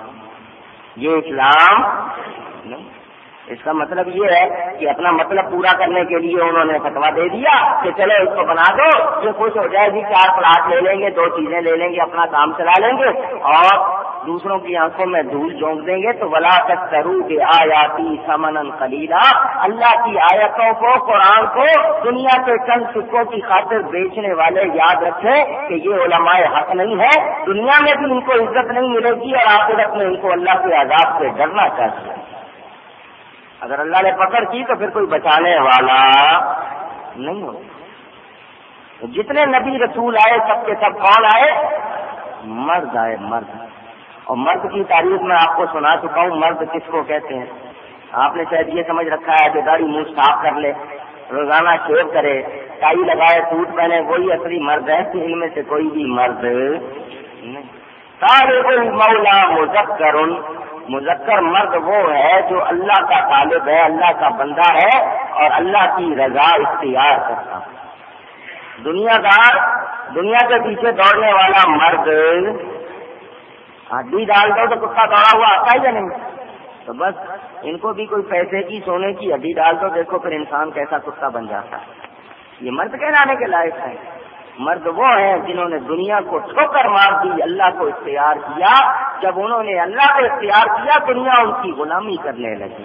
نہیں۔ اس کا مطلب یہ ہے کہ اپنا مطلب پورا کرنے کے لیے انہوں نے فتویٰ دے دیا کہ چلو اس کو بنا دو، یہ خوش ہو جائے گی، 4 پلاٹ لے لیں گے، 2 چیزیں لے لیں گے، اپنا کام چلا لیں گے، اور دوسروں کی آنکھوں میں دھول جھونک دیں گے تو ولا تشتروا بآیاتی ثمنا قلیلا، اللہ کی آیتوں کو، قرآن کو دنیا کے چند سکوں کی خاطر بیچنے والے یاد رکھیں کہ یہ علماء حق نہیں ہے، دنیا میں بھی ان کو عزت نہیں ملے گی اور آخرت میں ان کو اللہ کے عذاب سے ڈرنا چاہیے۔ اگر اللہ نے پکڑ کی تو پھر کوئی بچانے والا نہیں ہوتا۔ جتنے نبی رسول آئے سب کے سب کون آئے؟ مرد آئے، مرد۔ اور مرد کی تعریف میں آپ کو سنا چکا ہوں، مرد کس کو کہتے ہیں۔ آپ نے شاید یہ سمجھ رکھا ہے کہ داڑھی منہ صاف کر لے، روزانہ شیو کرے، ٹائی لگائے، سوٹ پہنے، وہی اصلی مرد ہے، کہ ان میں سے کوئی بھی مرد نہیں۔ طالب المولا مذکر، مذکر مرد وہ ہے جو اللہ کا طالب ہے، اللہ کا بندہ ہے اور اللہ کی رضا اختیار کرتا ہے۔ دنیا دار، دنیا کے پیچھے دوڑنے والا مرد، ہڈی ڈال دو تو کتا دوڑا ہوا آتا ہے یا نہیں؟ تو بس ان کو بھی کوئی پیسے کی، سونے کی ہڈی ڈال دو، دیکھو پھر انسان کیسا کتا بن جاتا ہے۔ یہ مرد کہلانے کے لائق ہے۔ مرد وہ ہیں جنہوں نے دنیا کو ٹھوکر مار دی، اللہ کو اختیار کیا۔ جب انہوں نے اللہ کو اختیار کیا، دنیا ان کی غلامی کرنے لگی۔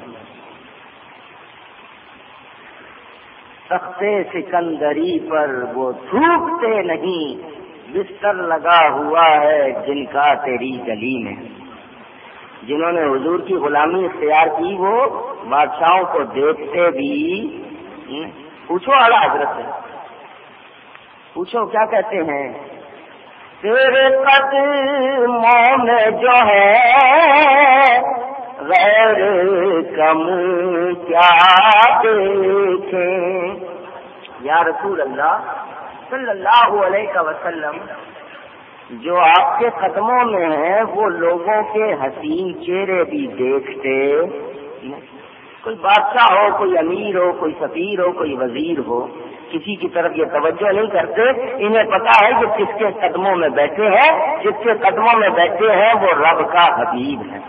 تختے سکندری پر وہ تھوکتے نہیں، بستر لگا ہوا ہے جن کا تیری گلی میں۔ جنہوں نے حضور کی غلامی اختیار کی وہ بادشاہوں کو دیکھتے بھی۔ پوچھو اعلیٰ حضرت سے، پوچھو کیا کہتے ہیں؟ تیرے قدموں میں جو ہے غیر کم کیا دیکھیں۔ یا رسول اللہ صلی اللہ علیہ وسلم، جو آپ کے قدموں میں ہیں وہ لوگوں کے حسین چہرے بھی دیکھتے۔ کوئی بادشاہ ہو، کوئی امیر ہو، کوئی سفیر ہو، کوئی وزیر ہو، کسی کی طرف یہ توجہ نہیں کرتے۔ انہیں پتا ہے کہ کس کے قدموں میں بیٹھے ہیں، جس کے قدموں میں بیٹھے ہیں وہ رب کا حبیب ہے۔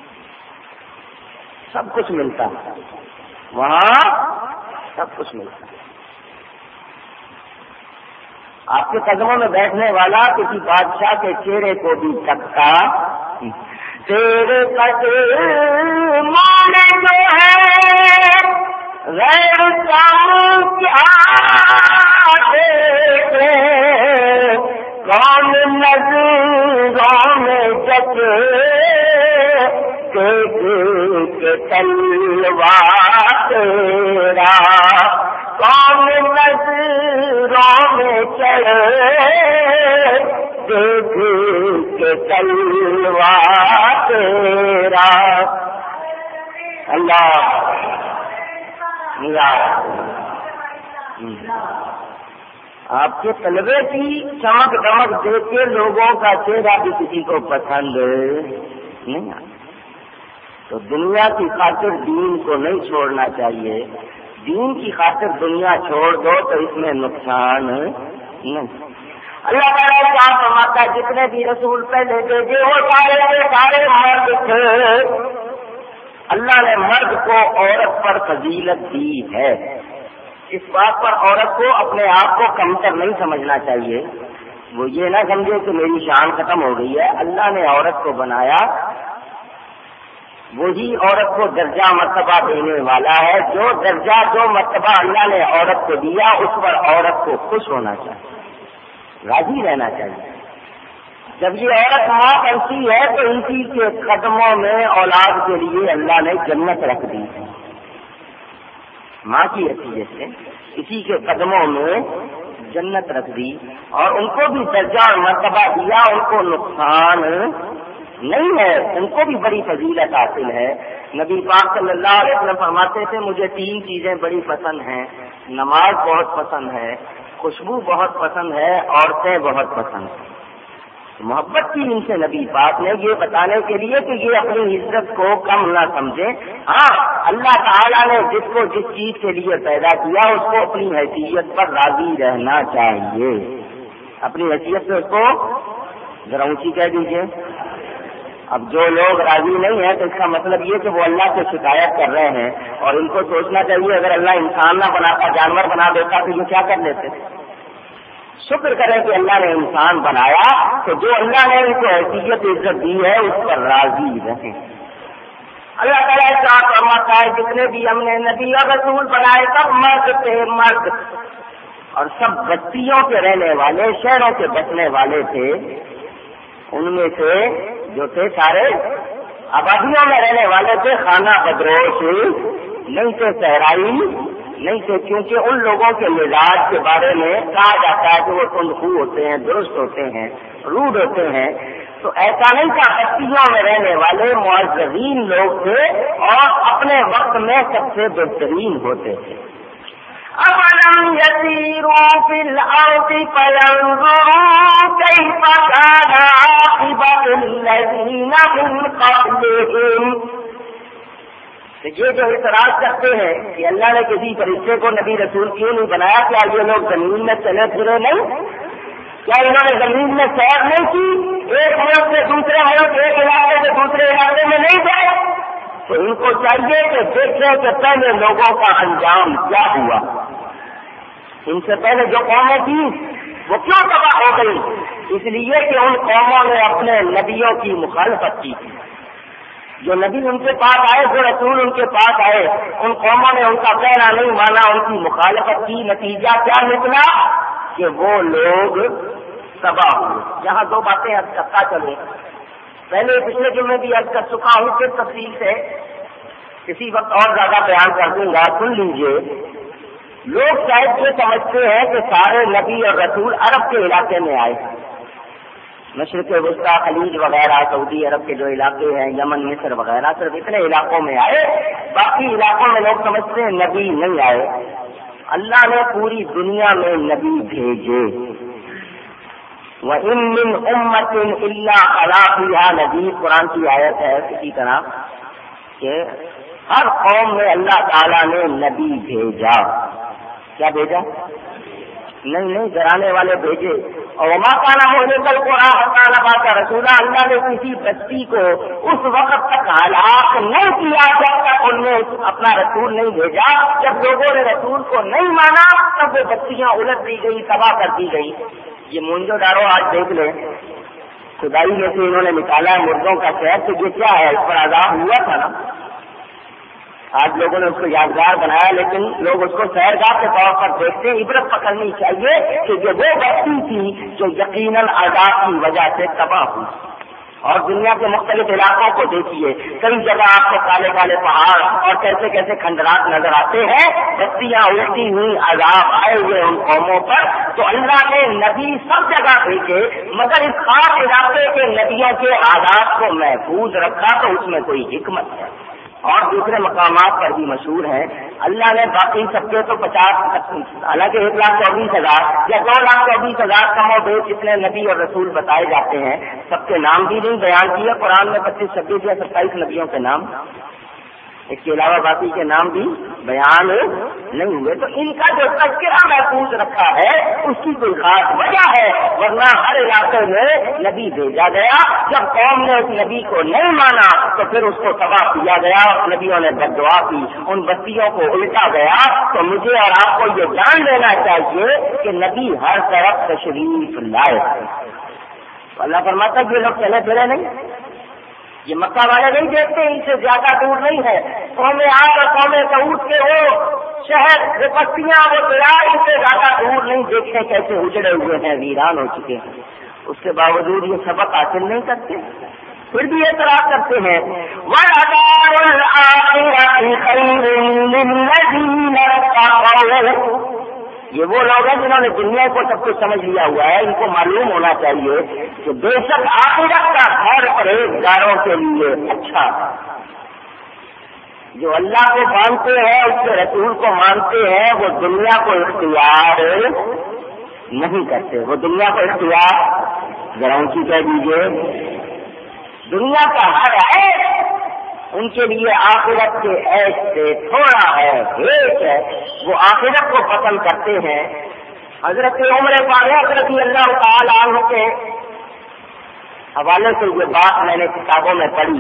سب کچھ ملتا ہے وہاں، سب کچھ ملتا ہے۔ آپ کے قدموں میں بیٹھنے والا کسی بادشاہ کے چہرے کو بھی تکتا۔ تیرے قدموں میں جو ہے غیر کام کیا دیکھے، کون نظروں میں جگے کے تلوار تیرا، کون نظروں میں چڑھے دیکھ کے تلوار تیرا۔ اللہ آپ کے طلبے کی چمک دمک دیکھ کے لوگوں کا چہرہ بھی کسی کو پسند نہیں آتا۔ تو دنیا کی خاطر دین کو نہیں چھوڑنا چاہیے۔ دین کی خاطر دنیا چھوڑ دو تو اس میں نقصان نہیں۔ اللہ تعالیٰ کیا فرماتا ہے؟ جتنے بھی رسول پہلے بھیجے وہ سارے مرد تھے۔ اللہ نے مرد کو عورت پر فضیلت دی ہے۔ اس بات پر عورت کو اپنے آپ کو کمتر نہیں سمجھنا چاہیے۔ وہ یہ نہ سمجھے کہ میری شان ختم ہو گئی ہے۔ اللہ نے عورت کو بنایا، وہی عورت کو درجہ مرتبہ دینے والا ہے۔ جو درجہ، جو مرتبہ اللہ نے عورت کو دیا اس پر عورت کو خوش ہونا چاہیے، راضی رہنا چاہیے۔ جب یہ عورت ماں بنتی ہے تو اسی کے قدموں میں اولاد کے لیے اللہ نے جنت رکھ دی ہے۔ ماں کی حیثیت سے اسی کے قدموں میں جنت رکھ دی اور ان کو بھی درجہ اور مرتبہ دیا۔ ان کو نقصان نہیں ہے، ان کو بھی بڑی فضیلت حاصل ہے۔ نبی پاک صلی اللہ علیہ وسلم فرماتے تھے مجھے 3 چیزیں بڑی پسند ہیں، نماز بہت پسند ہے، خوشبو بہت پسند ہے، عورتیں بہت پسند ہیں۔ محبت کی ان سے نبی پاک نے یہ بتانے کے لیے کہ یہ اپنی عزت کو کم نہ سمجھیں۔ ہاں، اللہ تعالیٰ نے جس کو جس چیز کے لیے پیدا کیا اس کو اپنی حیثیت پر راضی رہنا چاہیے۔ اپنی حیثیت سے اس کو ذرا اونچی کہہ دیجیے۔ اب جو لوگ راضی نہیں ہیں تو اس کا مطلب یہ کہ وہ اللہ سے شکایت کر رہے ہیں، اور ان کو سوچنا چاہیے اگر اللہ انسان نہ بناتا، جانور بنا دیتا تو یہ کیا کر لیتے؟ شکر کریں کہ اللہ نے انسان بنایا تو جو اللہ نے ان کو حیثیت عزت دی ہے اس پر راضی رہیں. اللہ تعالیٰ صاحب فرماتا ہے جتنے بھی ہم نے نبی اور رسول بنائے سب مرد تھے مرد، اور سب بستیوں کے رہنے والے شہروں کے بسنے والے تھے. ان میں سے جو تھے سارے آبادیوں میں رہنے والے تھے، خانہ بدروش نہیں تھے، صحرائی نہیں تھے، کیونکہ ان لوگوں کے مزاج کے بارے میں کہا جاتا ہے کہ وہ تندخو ہوتے ہیں، درست ہوتے ہیں، روڈ ہوتے ہیں. تو ایسا نہیں تھا، بستیوں میں رہنے والے معززین لوگ تھے اور اپنے وقت میں سب سے بہترین ہوتے تھے. أَوَلَمْ يَسِيرُوا فِي الْأَرْضِ فَيَنْظُرُوا كَيْفَ كَانَ عَاقِبَةُ الَّذِينَ مِنْ قَبْلِهِمْ. یہ جو اعتراض کرتے ہیں کہ اللہ نے کسی فرشتے کو نبی رسول کیوں نہیں بنایا، کیا یہ لوگ زمین میں چلے پھرے نہیں؟ کیا انہوں نے زمین میں سیر نہیں کی؟ ایک ملک سے دوسرے ملک، ایک علاقے سے دوسرے علاقے میں نہیں گئے؟ تو ان کو چاہیے کہ دیکھیں کہ پہلے لوگوں کا انجام کیا ہوا. ان سے پہلے جو قومیں تھیں وہ کیوں تباہ ہو گئی؟ اس لیے کہ ان قوموں نے اپنے نبیوں کی مخالفت کی. جو نبی ان کے پاس آئے، جو رسول ان کے پاس آئے، ان قوموں نے ان کا کہنا نہیں مانا، ان کی مخالفت کی. نتیجہ کیا نکلا کہ وہ لوگ تباہ ہوئے. یہاں دو باتیں اب کرتا چلے. پہلے پچھلے جمعے بھی عرض کر چکا ہوں، پھر تفصیل سے کسی وقت اور زیادہ بیان کر دوں گا، سن لیجئے. لوگ شاید یہ سمجھتے ہیں کہ سارے نبی اور رسول عرب کے علاقے میں آئے، مشرق وسطیٰ، خلیج وغیرہ، سعودی عرب کے جو علاقے ہیں، یمن، مصر وغیرہ، صرف اتنے علاقوں میں آئے. باقی علاقوں میں لوگ سمجھتے ہیں نبی نہیں آئے. اللہ نے پوری دنیا میں نبی بھیجے. وَإِن مِّنْ أُمَّةٍ إِلَّا خَلَا فِيهَا نَذِيرٌ، قرآن کی آیت ہے اسی طرح کہ ہر قوم میں اللہ تعالیٰ نے نبی بھیجا. کیا بھیجا؟ نہیں ڈرانے والے بھیجے. اور وما كان مهلك القرى حتى نبعث رسولا، اللہ نے کسی بستی کو اس وقت تک ہلاک نہیں کیا جب تک ان نے اپنا رسول نہیں بھیجا. جب لوگوں نے رسول کو نہیں مانا تب وہ بستیاں الٹ دی گئی، تباہ کر دی گئی. یہ مونجو ڈارو آج دیکھ لیں، خدائی میں سے انہوں نے نکالا ہے مردوں کا شہر، تو یہ کیا ہے؟ اس پر عذاب ہوا تھا نا. آج لوگوں نے اس کو یادگار بنایا، لیکن لوگ اس کو سیرگاہ کے طور پر دیکھتے ہیں. عبرت پکڑنی چاہیے کہ یہ وہ بستی تھی جو یقیناً عذاب کی وجہ سے تباہ ہوئی. اور دنیا کے مختلف علاقوں کو دیکھیے، کئی جگہ آپ کو کالے کالے پہاڑ اور کیسے کیسے کھنڈرات نظر آتے ہیں، بستیاں الٹی ہوئی، عذاب آئے ہوئے ان قوموں پر. تو اللہ نے نبی سب جگہ بھیجے، مگر اس خاص علاقے کے نبیوں کے عذاب کو محفوظ رکھا تو اس میں کوئی حکمت ہے. اور دوسرے مقامات پر بھی مشہور ہیں. اللہ نے باقی سب کے تو 50، حالانکہ 1,24,000 یا 2,24,000 کم و بیش جتنے نبی اور رسول بتائے جاتے ہیں، سب کے نام بھی نہیں بیان کیے. قرآن میں 25، 26 یا 27 نبیوں کے نام، اس کے علاوہ باقی کے نام بھی بیان نہیں ہوئے. تو ان کا جو تذکرہ محفوظ رکھا ہے اس کی کوئی خاص وجہ ہے، ورنہ ہر علاقے میں نبی بھیجا گیا. جب قوم نے اس نبی کو نہیں مانا تو پھر اس کو تباہ کیا گیا، اور نبیوں نے بد دعا کی، ان بستیوں کو الٹا گیا. تو مجھے اور آپ کو یہ جان لینا چاہیے کہ نبی ہر طرف تشریف لائے. تو اللہ فرماتا ہے یہ لوگ چلے پھرے نہیں، یہ مکہ والے نہیں دیکھتے، ان سے زیادہ دور نہیں ہے. قوم عاد اور قوم سعود کے وہ شہر، وہ بستیاں، وہ دریا ان سے زیادہ دور نہیں، دیکھتے کیسے اجڑے ہوئے ہیں، ویران ہو چکے ہیں. اس کے باوجود یہ سبق حاصل نہیں کرتے، پھر بھی اعتراض کرتے ہیں. وَلَدَارُ الْآخِرَةِ خَيْرٌ لِّلَّذِينَ اتَّقَوْا، یہ وہ لوگ ہیں جنہوں نے دنیا کو سب کچھ سمجھ لیا ہوا ہے. ان کو معلوم ہونا چاہیے کہ بے شک آخرت کا خیر پرہیزگاروں کے لیے اچھا. جو اللہ کو مانتے ہیں، اس کے رسول کو مانتے ہیں، وہ دنیا کو اختیار نہیں کرتے. وہ دنیا کو اختیار، ذرا اونچی کہہ دیجیے، دنیا کا ہر عیش ان کے لیے آخرت کے عیش سے تھوڑا ہے، ایک ہے. وہ آخرت کو پسند کرتے ہیں. حضرت عمر فاروق رضی اللہ تعالی عنہ کے حوالے سے یہ بات میں نے کتابوں میں پڑھی.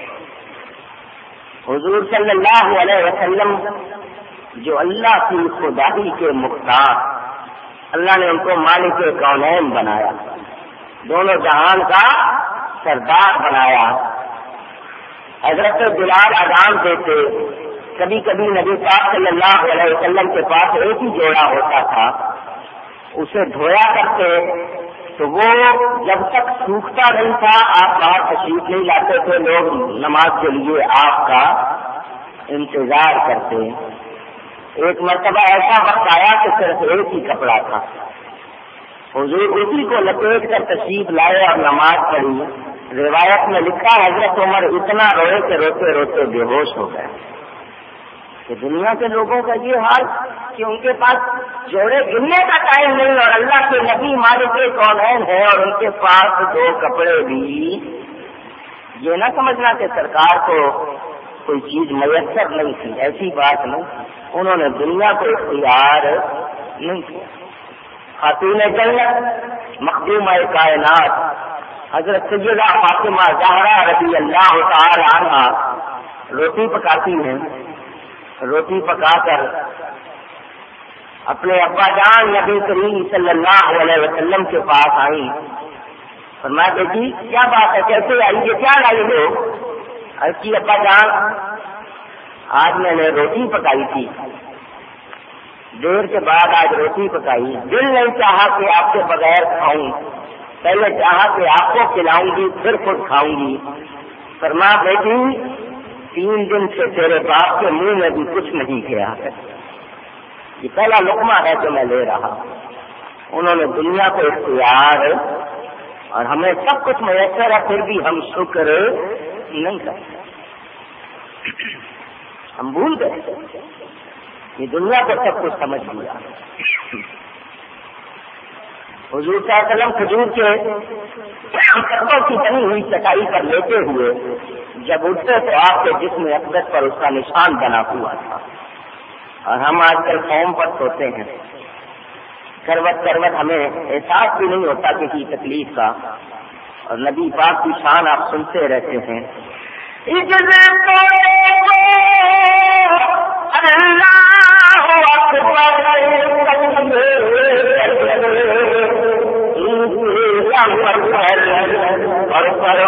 حضور صلی اللہ علیہ وسلم جو اللہ کی خدائی کے مختار، اللہ نے ان کو مالک کونین بنایا، دونوں جہان کا سردار بنایا۔ حضرت بلال اذان دیتے، کبھی کبھی نبی پاک صلی اللہ علیہ وسلم کے پاس ایک ہی جوڑا ہوتا تھا، اسے دھویا کرتے تو وہ جب تک سوکھتا نہیں تھا آپ باہر تشریف نہیں لاتے تھے، لوگ نماز کے لیے آپ کا انتظار کرتے۔ ایک مرتبہ ایسا وقت آیا کہ صرف ایک ہی کپڑا تھا، حضور اسی کو لپیٹ کر تشریف لائے اور نماز پڑھی۔ روایت میں لکھا حضرت عمر اتنا روئے کہ روتے روتے بے ہوش ہو گئے کہ دنیا کے لوگوں کا یہ حال کہ ان کے پاس جوڑے گننے کا ٹائم نہیں، اور اللہ کے نبی مالک کونین ہے اور ان کے پاس دو کپڑے بھی۔ یہ نہ سمجھنا کہ سرکار کو کوئی چیز میسر نہیں تھی، ایسی بات نہیں، انہوں نے دنیا کو اختیار نہیں کیا۔ خاتون جنت مخدومہ کائنات حضرت سیدہ فاطمہ زہرا رضی اللہ تعالی عنہا روٹی پکاتی ہیں، روٹی پکا کر اپنے ابا جان نبی کریم صلی اللہ علیہ وسلم کے پاس آئیں۔ فرمایا بیٹی کیا بات ہے، کیسے آئی، یہ کیا لائی ہو؟ عرض کی ابا جان آج میں نے روٹی پکائی تھی، دیر کے بعد آج روٹی پکائی، دل نہیں چاہا کہ آپ کے بغیر کھاؤں، پہلے چاہا کہ آپ کو کھلاؤں گی پھر خود کھاؤں گی۔ فرمایا بیٹی 3 دن سے تیرے باپ کے منہ میں بھی کچھ نہیں گیا ہے، یہ پہلا لقمہ ہے جو میں لے رہا۔ انہوں نے دنیا کو اختیار اور ہمیں سب کچھ میسر ہے، پھر بھی ہم شکر نہیں کرتے، ہم بھول گئے، یہ دنیا کو سب کچھ سمجھ لیا۔ حضور صلی اللہ علیہ وسلم کھجور کے پتوں کی بنی ہوئی چٹائی پر لیتے ہوئے جب اٹھتے تو آپ کے جسم اقدس پر اس کا نشان بنا ہوا تھا، اور ہم آج کل فارم پر سوتے ہیں، کروٹ کروٹ ہمیں احساس بھی نہیں ہوتا کسی تکلیف کا، اور نبی پاک کی شان آپ سنتے رہتے ہیں۔ اور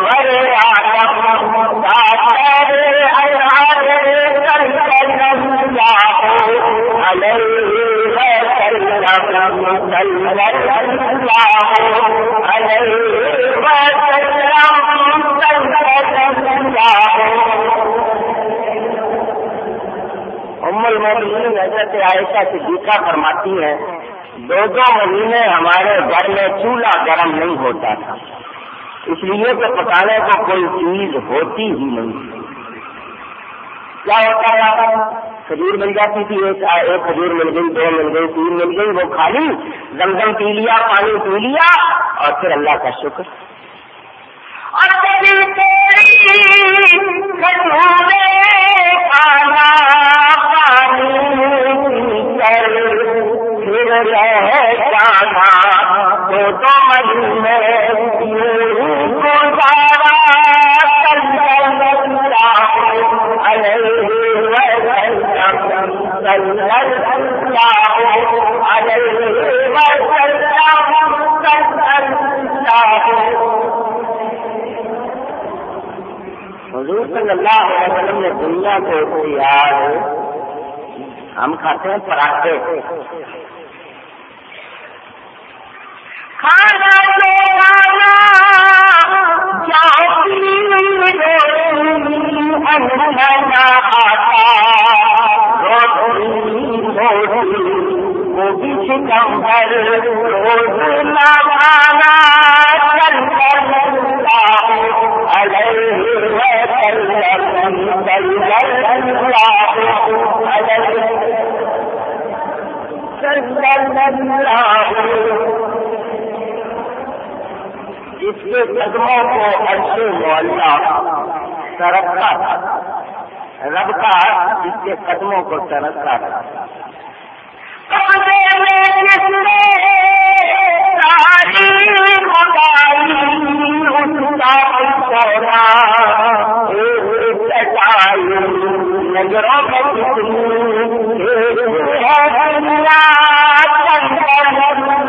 ام المؤمنین حضرت عائشہ صدیقہ فرماتی ہیں 2 مہینے ہمارے گھر میں چولہا گرم نہیں ہوتا تھا، اس لیے کہ پکانے کو کوئی چیز ہوتی ہی نہیں تھی۔ کیا ہوتا ہے، کھجور مل جاتی تھی، ایک کھجور مل گئی، 2 مل گئی، 3 مل گئی، وہ کھا لی، زمزم پی لیا، پانی پی لیا، اور پھر اللہ کا شکر۔ اور حضور صلی اللہ علیہ وسلم نے دنیا کو اختیار، ہم کھاتے ہیں پراٹھے، کھانا جس کے قدموں کو عرش معلیٰ سرکتا تھا، رب کا جس کے قدموں کو سرکتا تھا، نظروں میں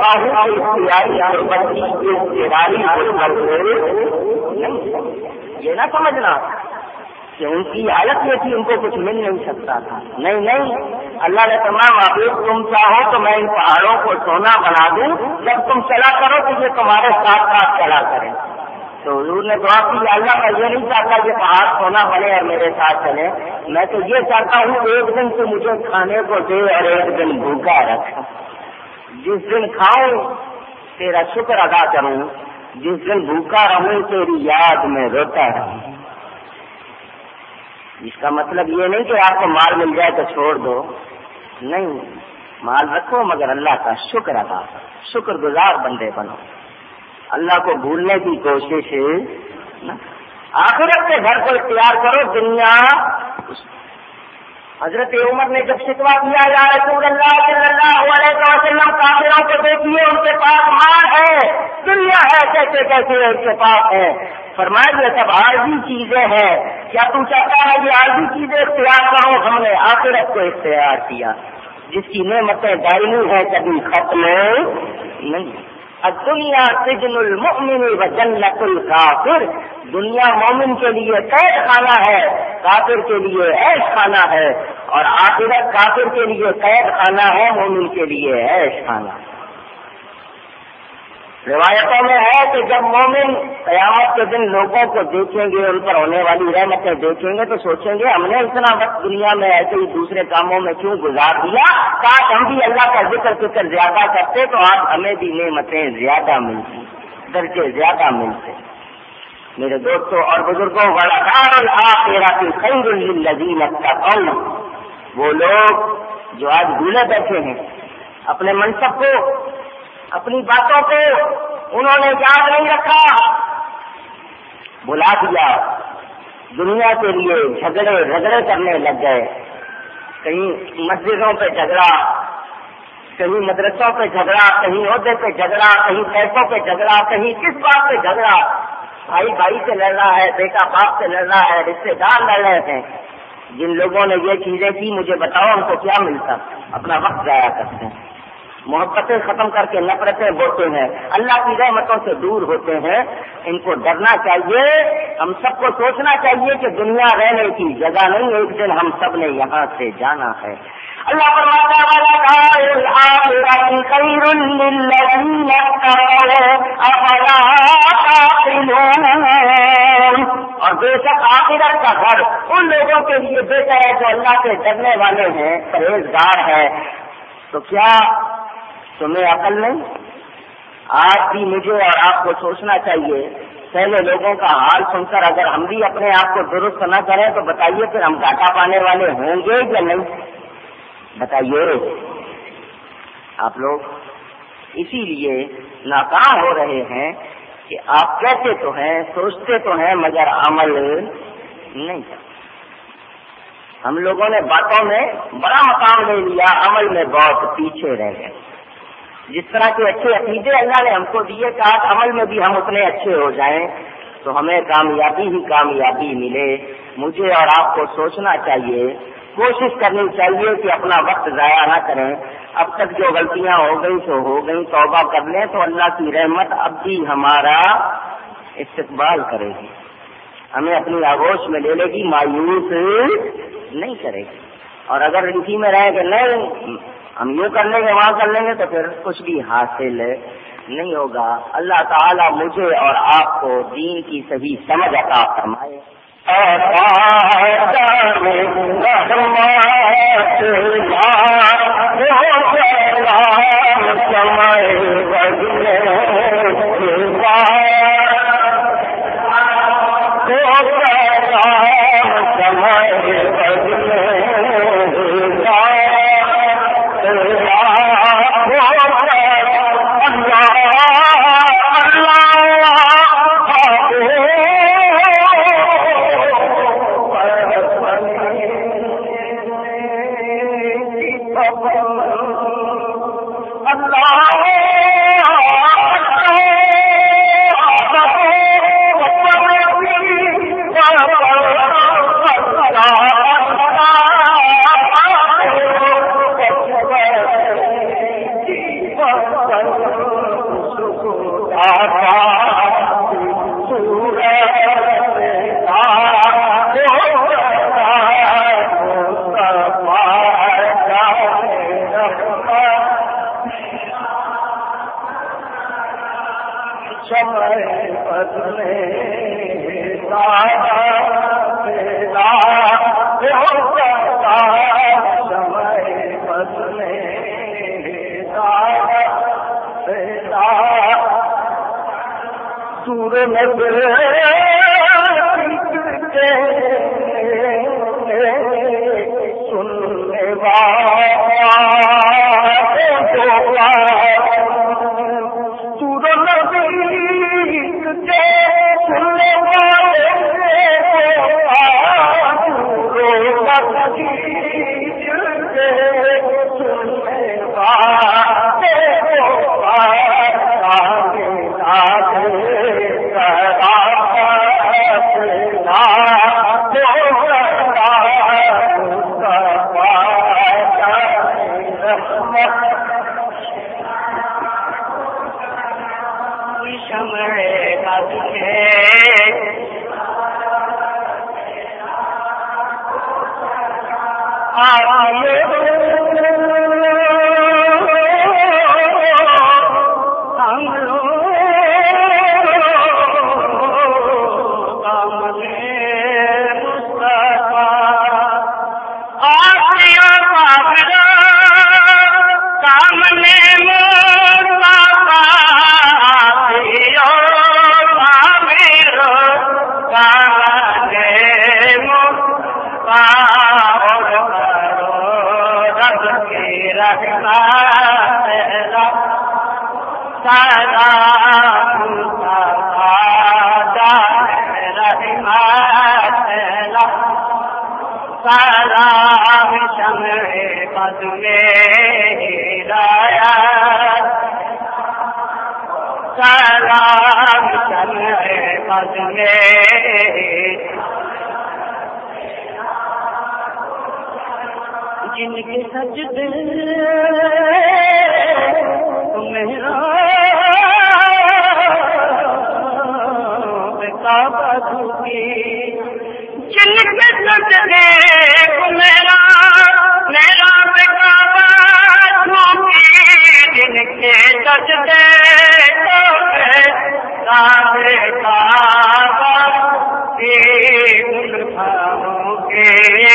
چاہتا ہوں کہ اختیاری غربت کی اضطراری غربت نہیں، یہ نہ سمجھنا کہ ان کی حالت میں تھی ان کو کچھ مل نہیں سکتا تھا. نہیں نہیں، اللہ نے تمام معبود تم چاہو تو میں ان پہاڑوں کو سونا بنا دوں، جب تم چلا کرو تو یہ تمہارے ساتھ ساتھ چلا کریں. تو حضور نے دعا کی اللہ میں یہ نہیں چاہتا کہ پہاڑ سونا بنے اور میرے ساتھ چلے، میں تو یہ چاہتا ہوں ایک دن تو مجھے کھانے کو دے اور ایک دن بھوکا رکھ. جس دن کھاؤں تیرا شکر ادا کروں، جس دن بھوکا رہوں تیری یاد میں روتا رہوں. اس کا مطلب یہ نہیں کہ آپ کو مال مل جائے تو چھوڑ دو، نہیں، مال رکھو مگر اللہ کا شکر ادا کرو، شکر گزار بندے بنو، اللہ کو بھولنے کی کوشش نہ. آخرت کے گھر کو اختیار کرو. دنیا، حضرت عمر نے جب شکوا کیا یا رسول اللہ صلی اللہ علیہ وسلم کافروں کو دیکھیے ان کے پاس مال ہے، دنیا ہے، کیسے کیسے ان کے پاس ہے. فرمایا یہ سب عارضی چیزیں ہیں، کیا تم چاہتا ہے یہ عارضی چیزیں اختیار کرو؟ ہم نے آخرت کو اختیار کیا جس کی نعمتیں دائمی ہیں، کبھی ختم نہیں. الدنیا سجن المؤمن و جنت الکافر. دنیا مومن کے لیے قید خانہ ہے، کافر کے لیے عیش خانہ ہے، اور آخرت کافر کے لیے قید خانہ ہے، مومن کے لیے عیش خانہ. روایتوں میں ہے کہ جب مومن قیامت کے دن لوگوں کو دیکھیں گے، ان پر ہونے والی رحمتیں دیکھیں گے تو سوچیں گے ہم نے اتنا وقت دنیا میں ایسے ہی دوسرے کاموں میں کیوں گزار دیا، کاش ہم بھی اللہ کا ذکر زیادہ کرتے تو آج ہمیں بھی نعمتیں زیادہ ملتی، درجے زیادہ ملتے. میرے دوستوں اور بزرگوں، وَلَدَارُ الْآخِرَةِ خَيْرٌ لِّلَّذِينَ اتَّقَوْا. وہ لوگ جو آج بھولے بیٹھے ہیں اپنے منصب کو، اپنی باتوں کو انہوں نے یاد نہیں رکھا، بلا دیا، دنیا کے لیے جھگڑے رگڑے کرنے لگ گئے. کہیں مسجدوں پہ جھگڑا، کہیں مدرسوں پہ جھگڑا، کہیں عہدے پہ جھگڑا، کہیں پیسوں پہ جھگڑا، کہیں کس بات پہ جھگڑا. بھائی بھائی سے لڑ رہا ہے، بیٹا باپ سے لڑ رہا ہے، رشتے دار لڑ رہے ہیں. جن لوگوں نے یہ چیزیں کی مجھے بتاؤ ان کو کیا ملتا؟ اپنا وقت ضائع کرتے ہیں، محبتیں ختم کر کے نفرتیں بوتے ہیں، اللہ کی رحمتوں سے دور ہوتے ہیں. ان کو ڈرنا چاہیے. ہم سب کو سوچنا چاہیے کہ دنیا رہنے کی جگہ نہیں، ایک دن ہم سب نے یہاں سے جانا ہے. اللہ فرماتا اور بے شک آخرت کا گھر ان لوگوں کے لیے بہتر ہے جو اللہ سے ڈرنے والے ہیں، پرہیزگار ہیں. تو کیا تمہیں عقل نہیں؟ آج بھی مجھے اور آپ کو سوچنا چاہیے. پہلے لوگوں کا حال سن کر اگر ہم بھی اپنے آپ کو درست نہ کریں تو بتائیے پھر ہم گھاٹا پانے والے ہوں گے یا نہیں؟ بتائیے. آپ لوگ اسی لیے ناکام ہو رہے ہیں کہ آپ کہتے تو ہیں، سوچتے تو ہیں، مگر عمل نہیں کرتے. ہم لوگوں نے باتوں میں بڑا مقام لے لیا، عمل میں بہت پیچھے رہ گئے. جس طرح کے اچھے عقیدے اللہ نے ہم کو دیے کہ آج عمل میں بھی ہم اتنے اچھے ہو جائیں تو ہمیں کامیابی ہی کامیابی ملے. مجھے اور آپ کو سوچنا چاہیے، کوشش کرنی چاہیے کہ اپنا وقت ضائع نہ کریں. اب تک جو غلطیاں ہو گئی تو ہو گئی، توبہ کر لیں تو اللہ کی رحمت اب بھی ہمارا استقبال کرے گی، ہمیں اپنی آغوش میں لے لے گی، مایوس نہیں کرے گی. اور اگر اسی میں رہے کہ نہیں ہم یوں کر لیں گے وہاں کر لیں گے تو پھر کچھ بھی حاصل نہیں ہوگا. اللہ تعالیٰ مجھے اور آپ کو دین کی صحیح سمجھ عطا فرمائے. جن کے سجدے میرا کعبہ جھکی، جن کے سجدے میرا کعبہ جھکی، جن کے سجدے کعبہ کے گلفاموں کے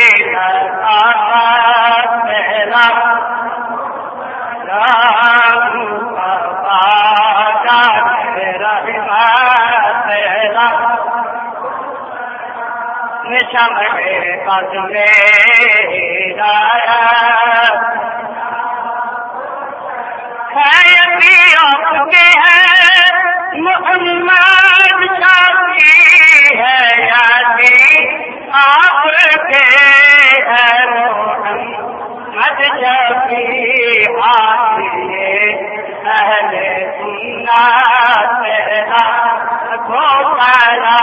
محمد شافی ہے یادی آپ کے ہے محمد شافی آئیے اہل سنت تیرا گھوڑا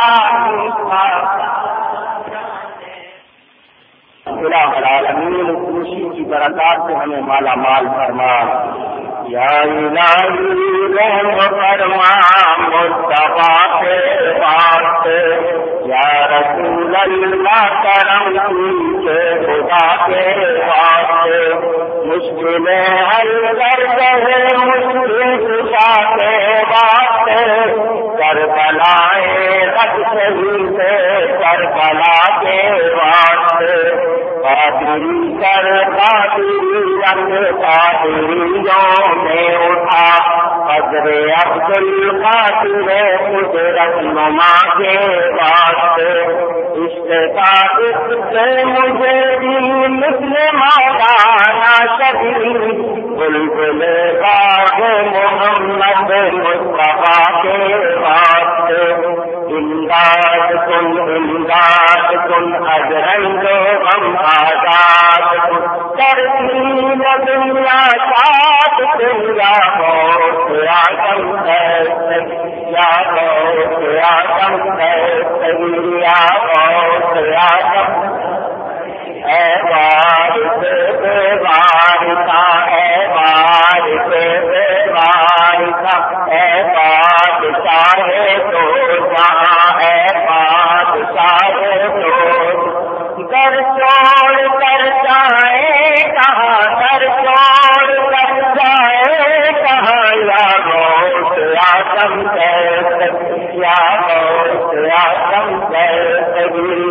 الہ العالمین خوشی کی برکات سے ہمیں مالا مال فرما، یا الہی رحم فرما مصطفیٰ کے واسطے، یا رسول اللہ کرم کے خدا کے واسطے، مشکلیں حل کر دے مشکل خدا کے واسطے، کربلائے رکھ شہید سے کربلا کے واسطے، قادری کر قادری رنگ قادریوں میں اٹھا، قدر عبد القادر قدرت نما کے واسطے، استطاعت سے مجھے بھی مثل مولانا شبیر، بلبل باغ محمد مصطفیٰ کے واسطے، امداد کن اجرنگ غم آزاد کن، ترتیب دنیا شاد دنیا موت آدم ہے، یا موت آدم ہے یا موت آدم، اے وارث بے وارثا، اے وارث بے وارثا، اے بادشاہ دو جہاں، اے بادشاہ دو، در چھوڑ کر جائے کہاں، در چھوڑ کر جائے کہاں، یا موت آدم کیسے،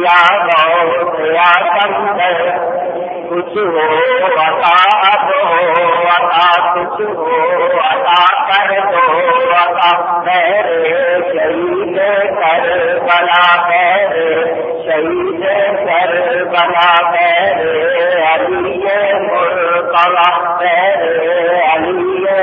یا غوث یا سمندر کچھ ہو عطا دو عطا کچھ ہو عطا کر دو عطا میرے شہید کربلا میرے شہید کربلا میرے علی مرتضی میرے علی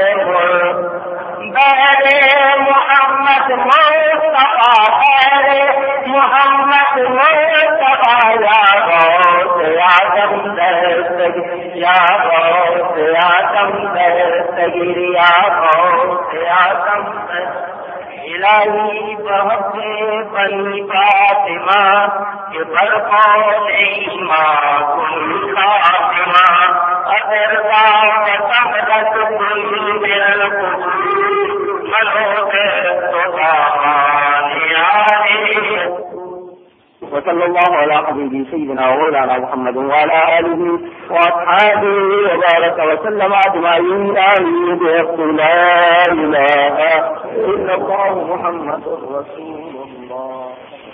میرے محمد مصطفیٰ میرے محمد مصطفیٰ یا غوث یا سمندر یا غوث یا سمندر یا غوث یا سمندر الہی بہت بنی فاطمہ کہ برقول ایمان کن خاتمہ اگر بات سمرت کن دل وصلى الله على حبيبه سيدنا ومولانا محمد وعلى آله وأصحابه وبارك وسلم أجمعين آمين بحق لا إله إلا الله محمد رسول الله.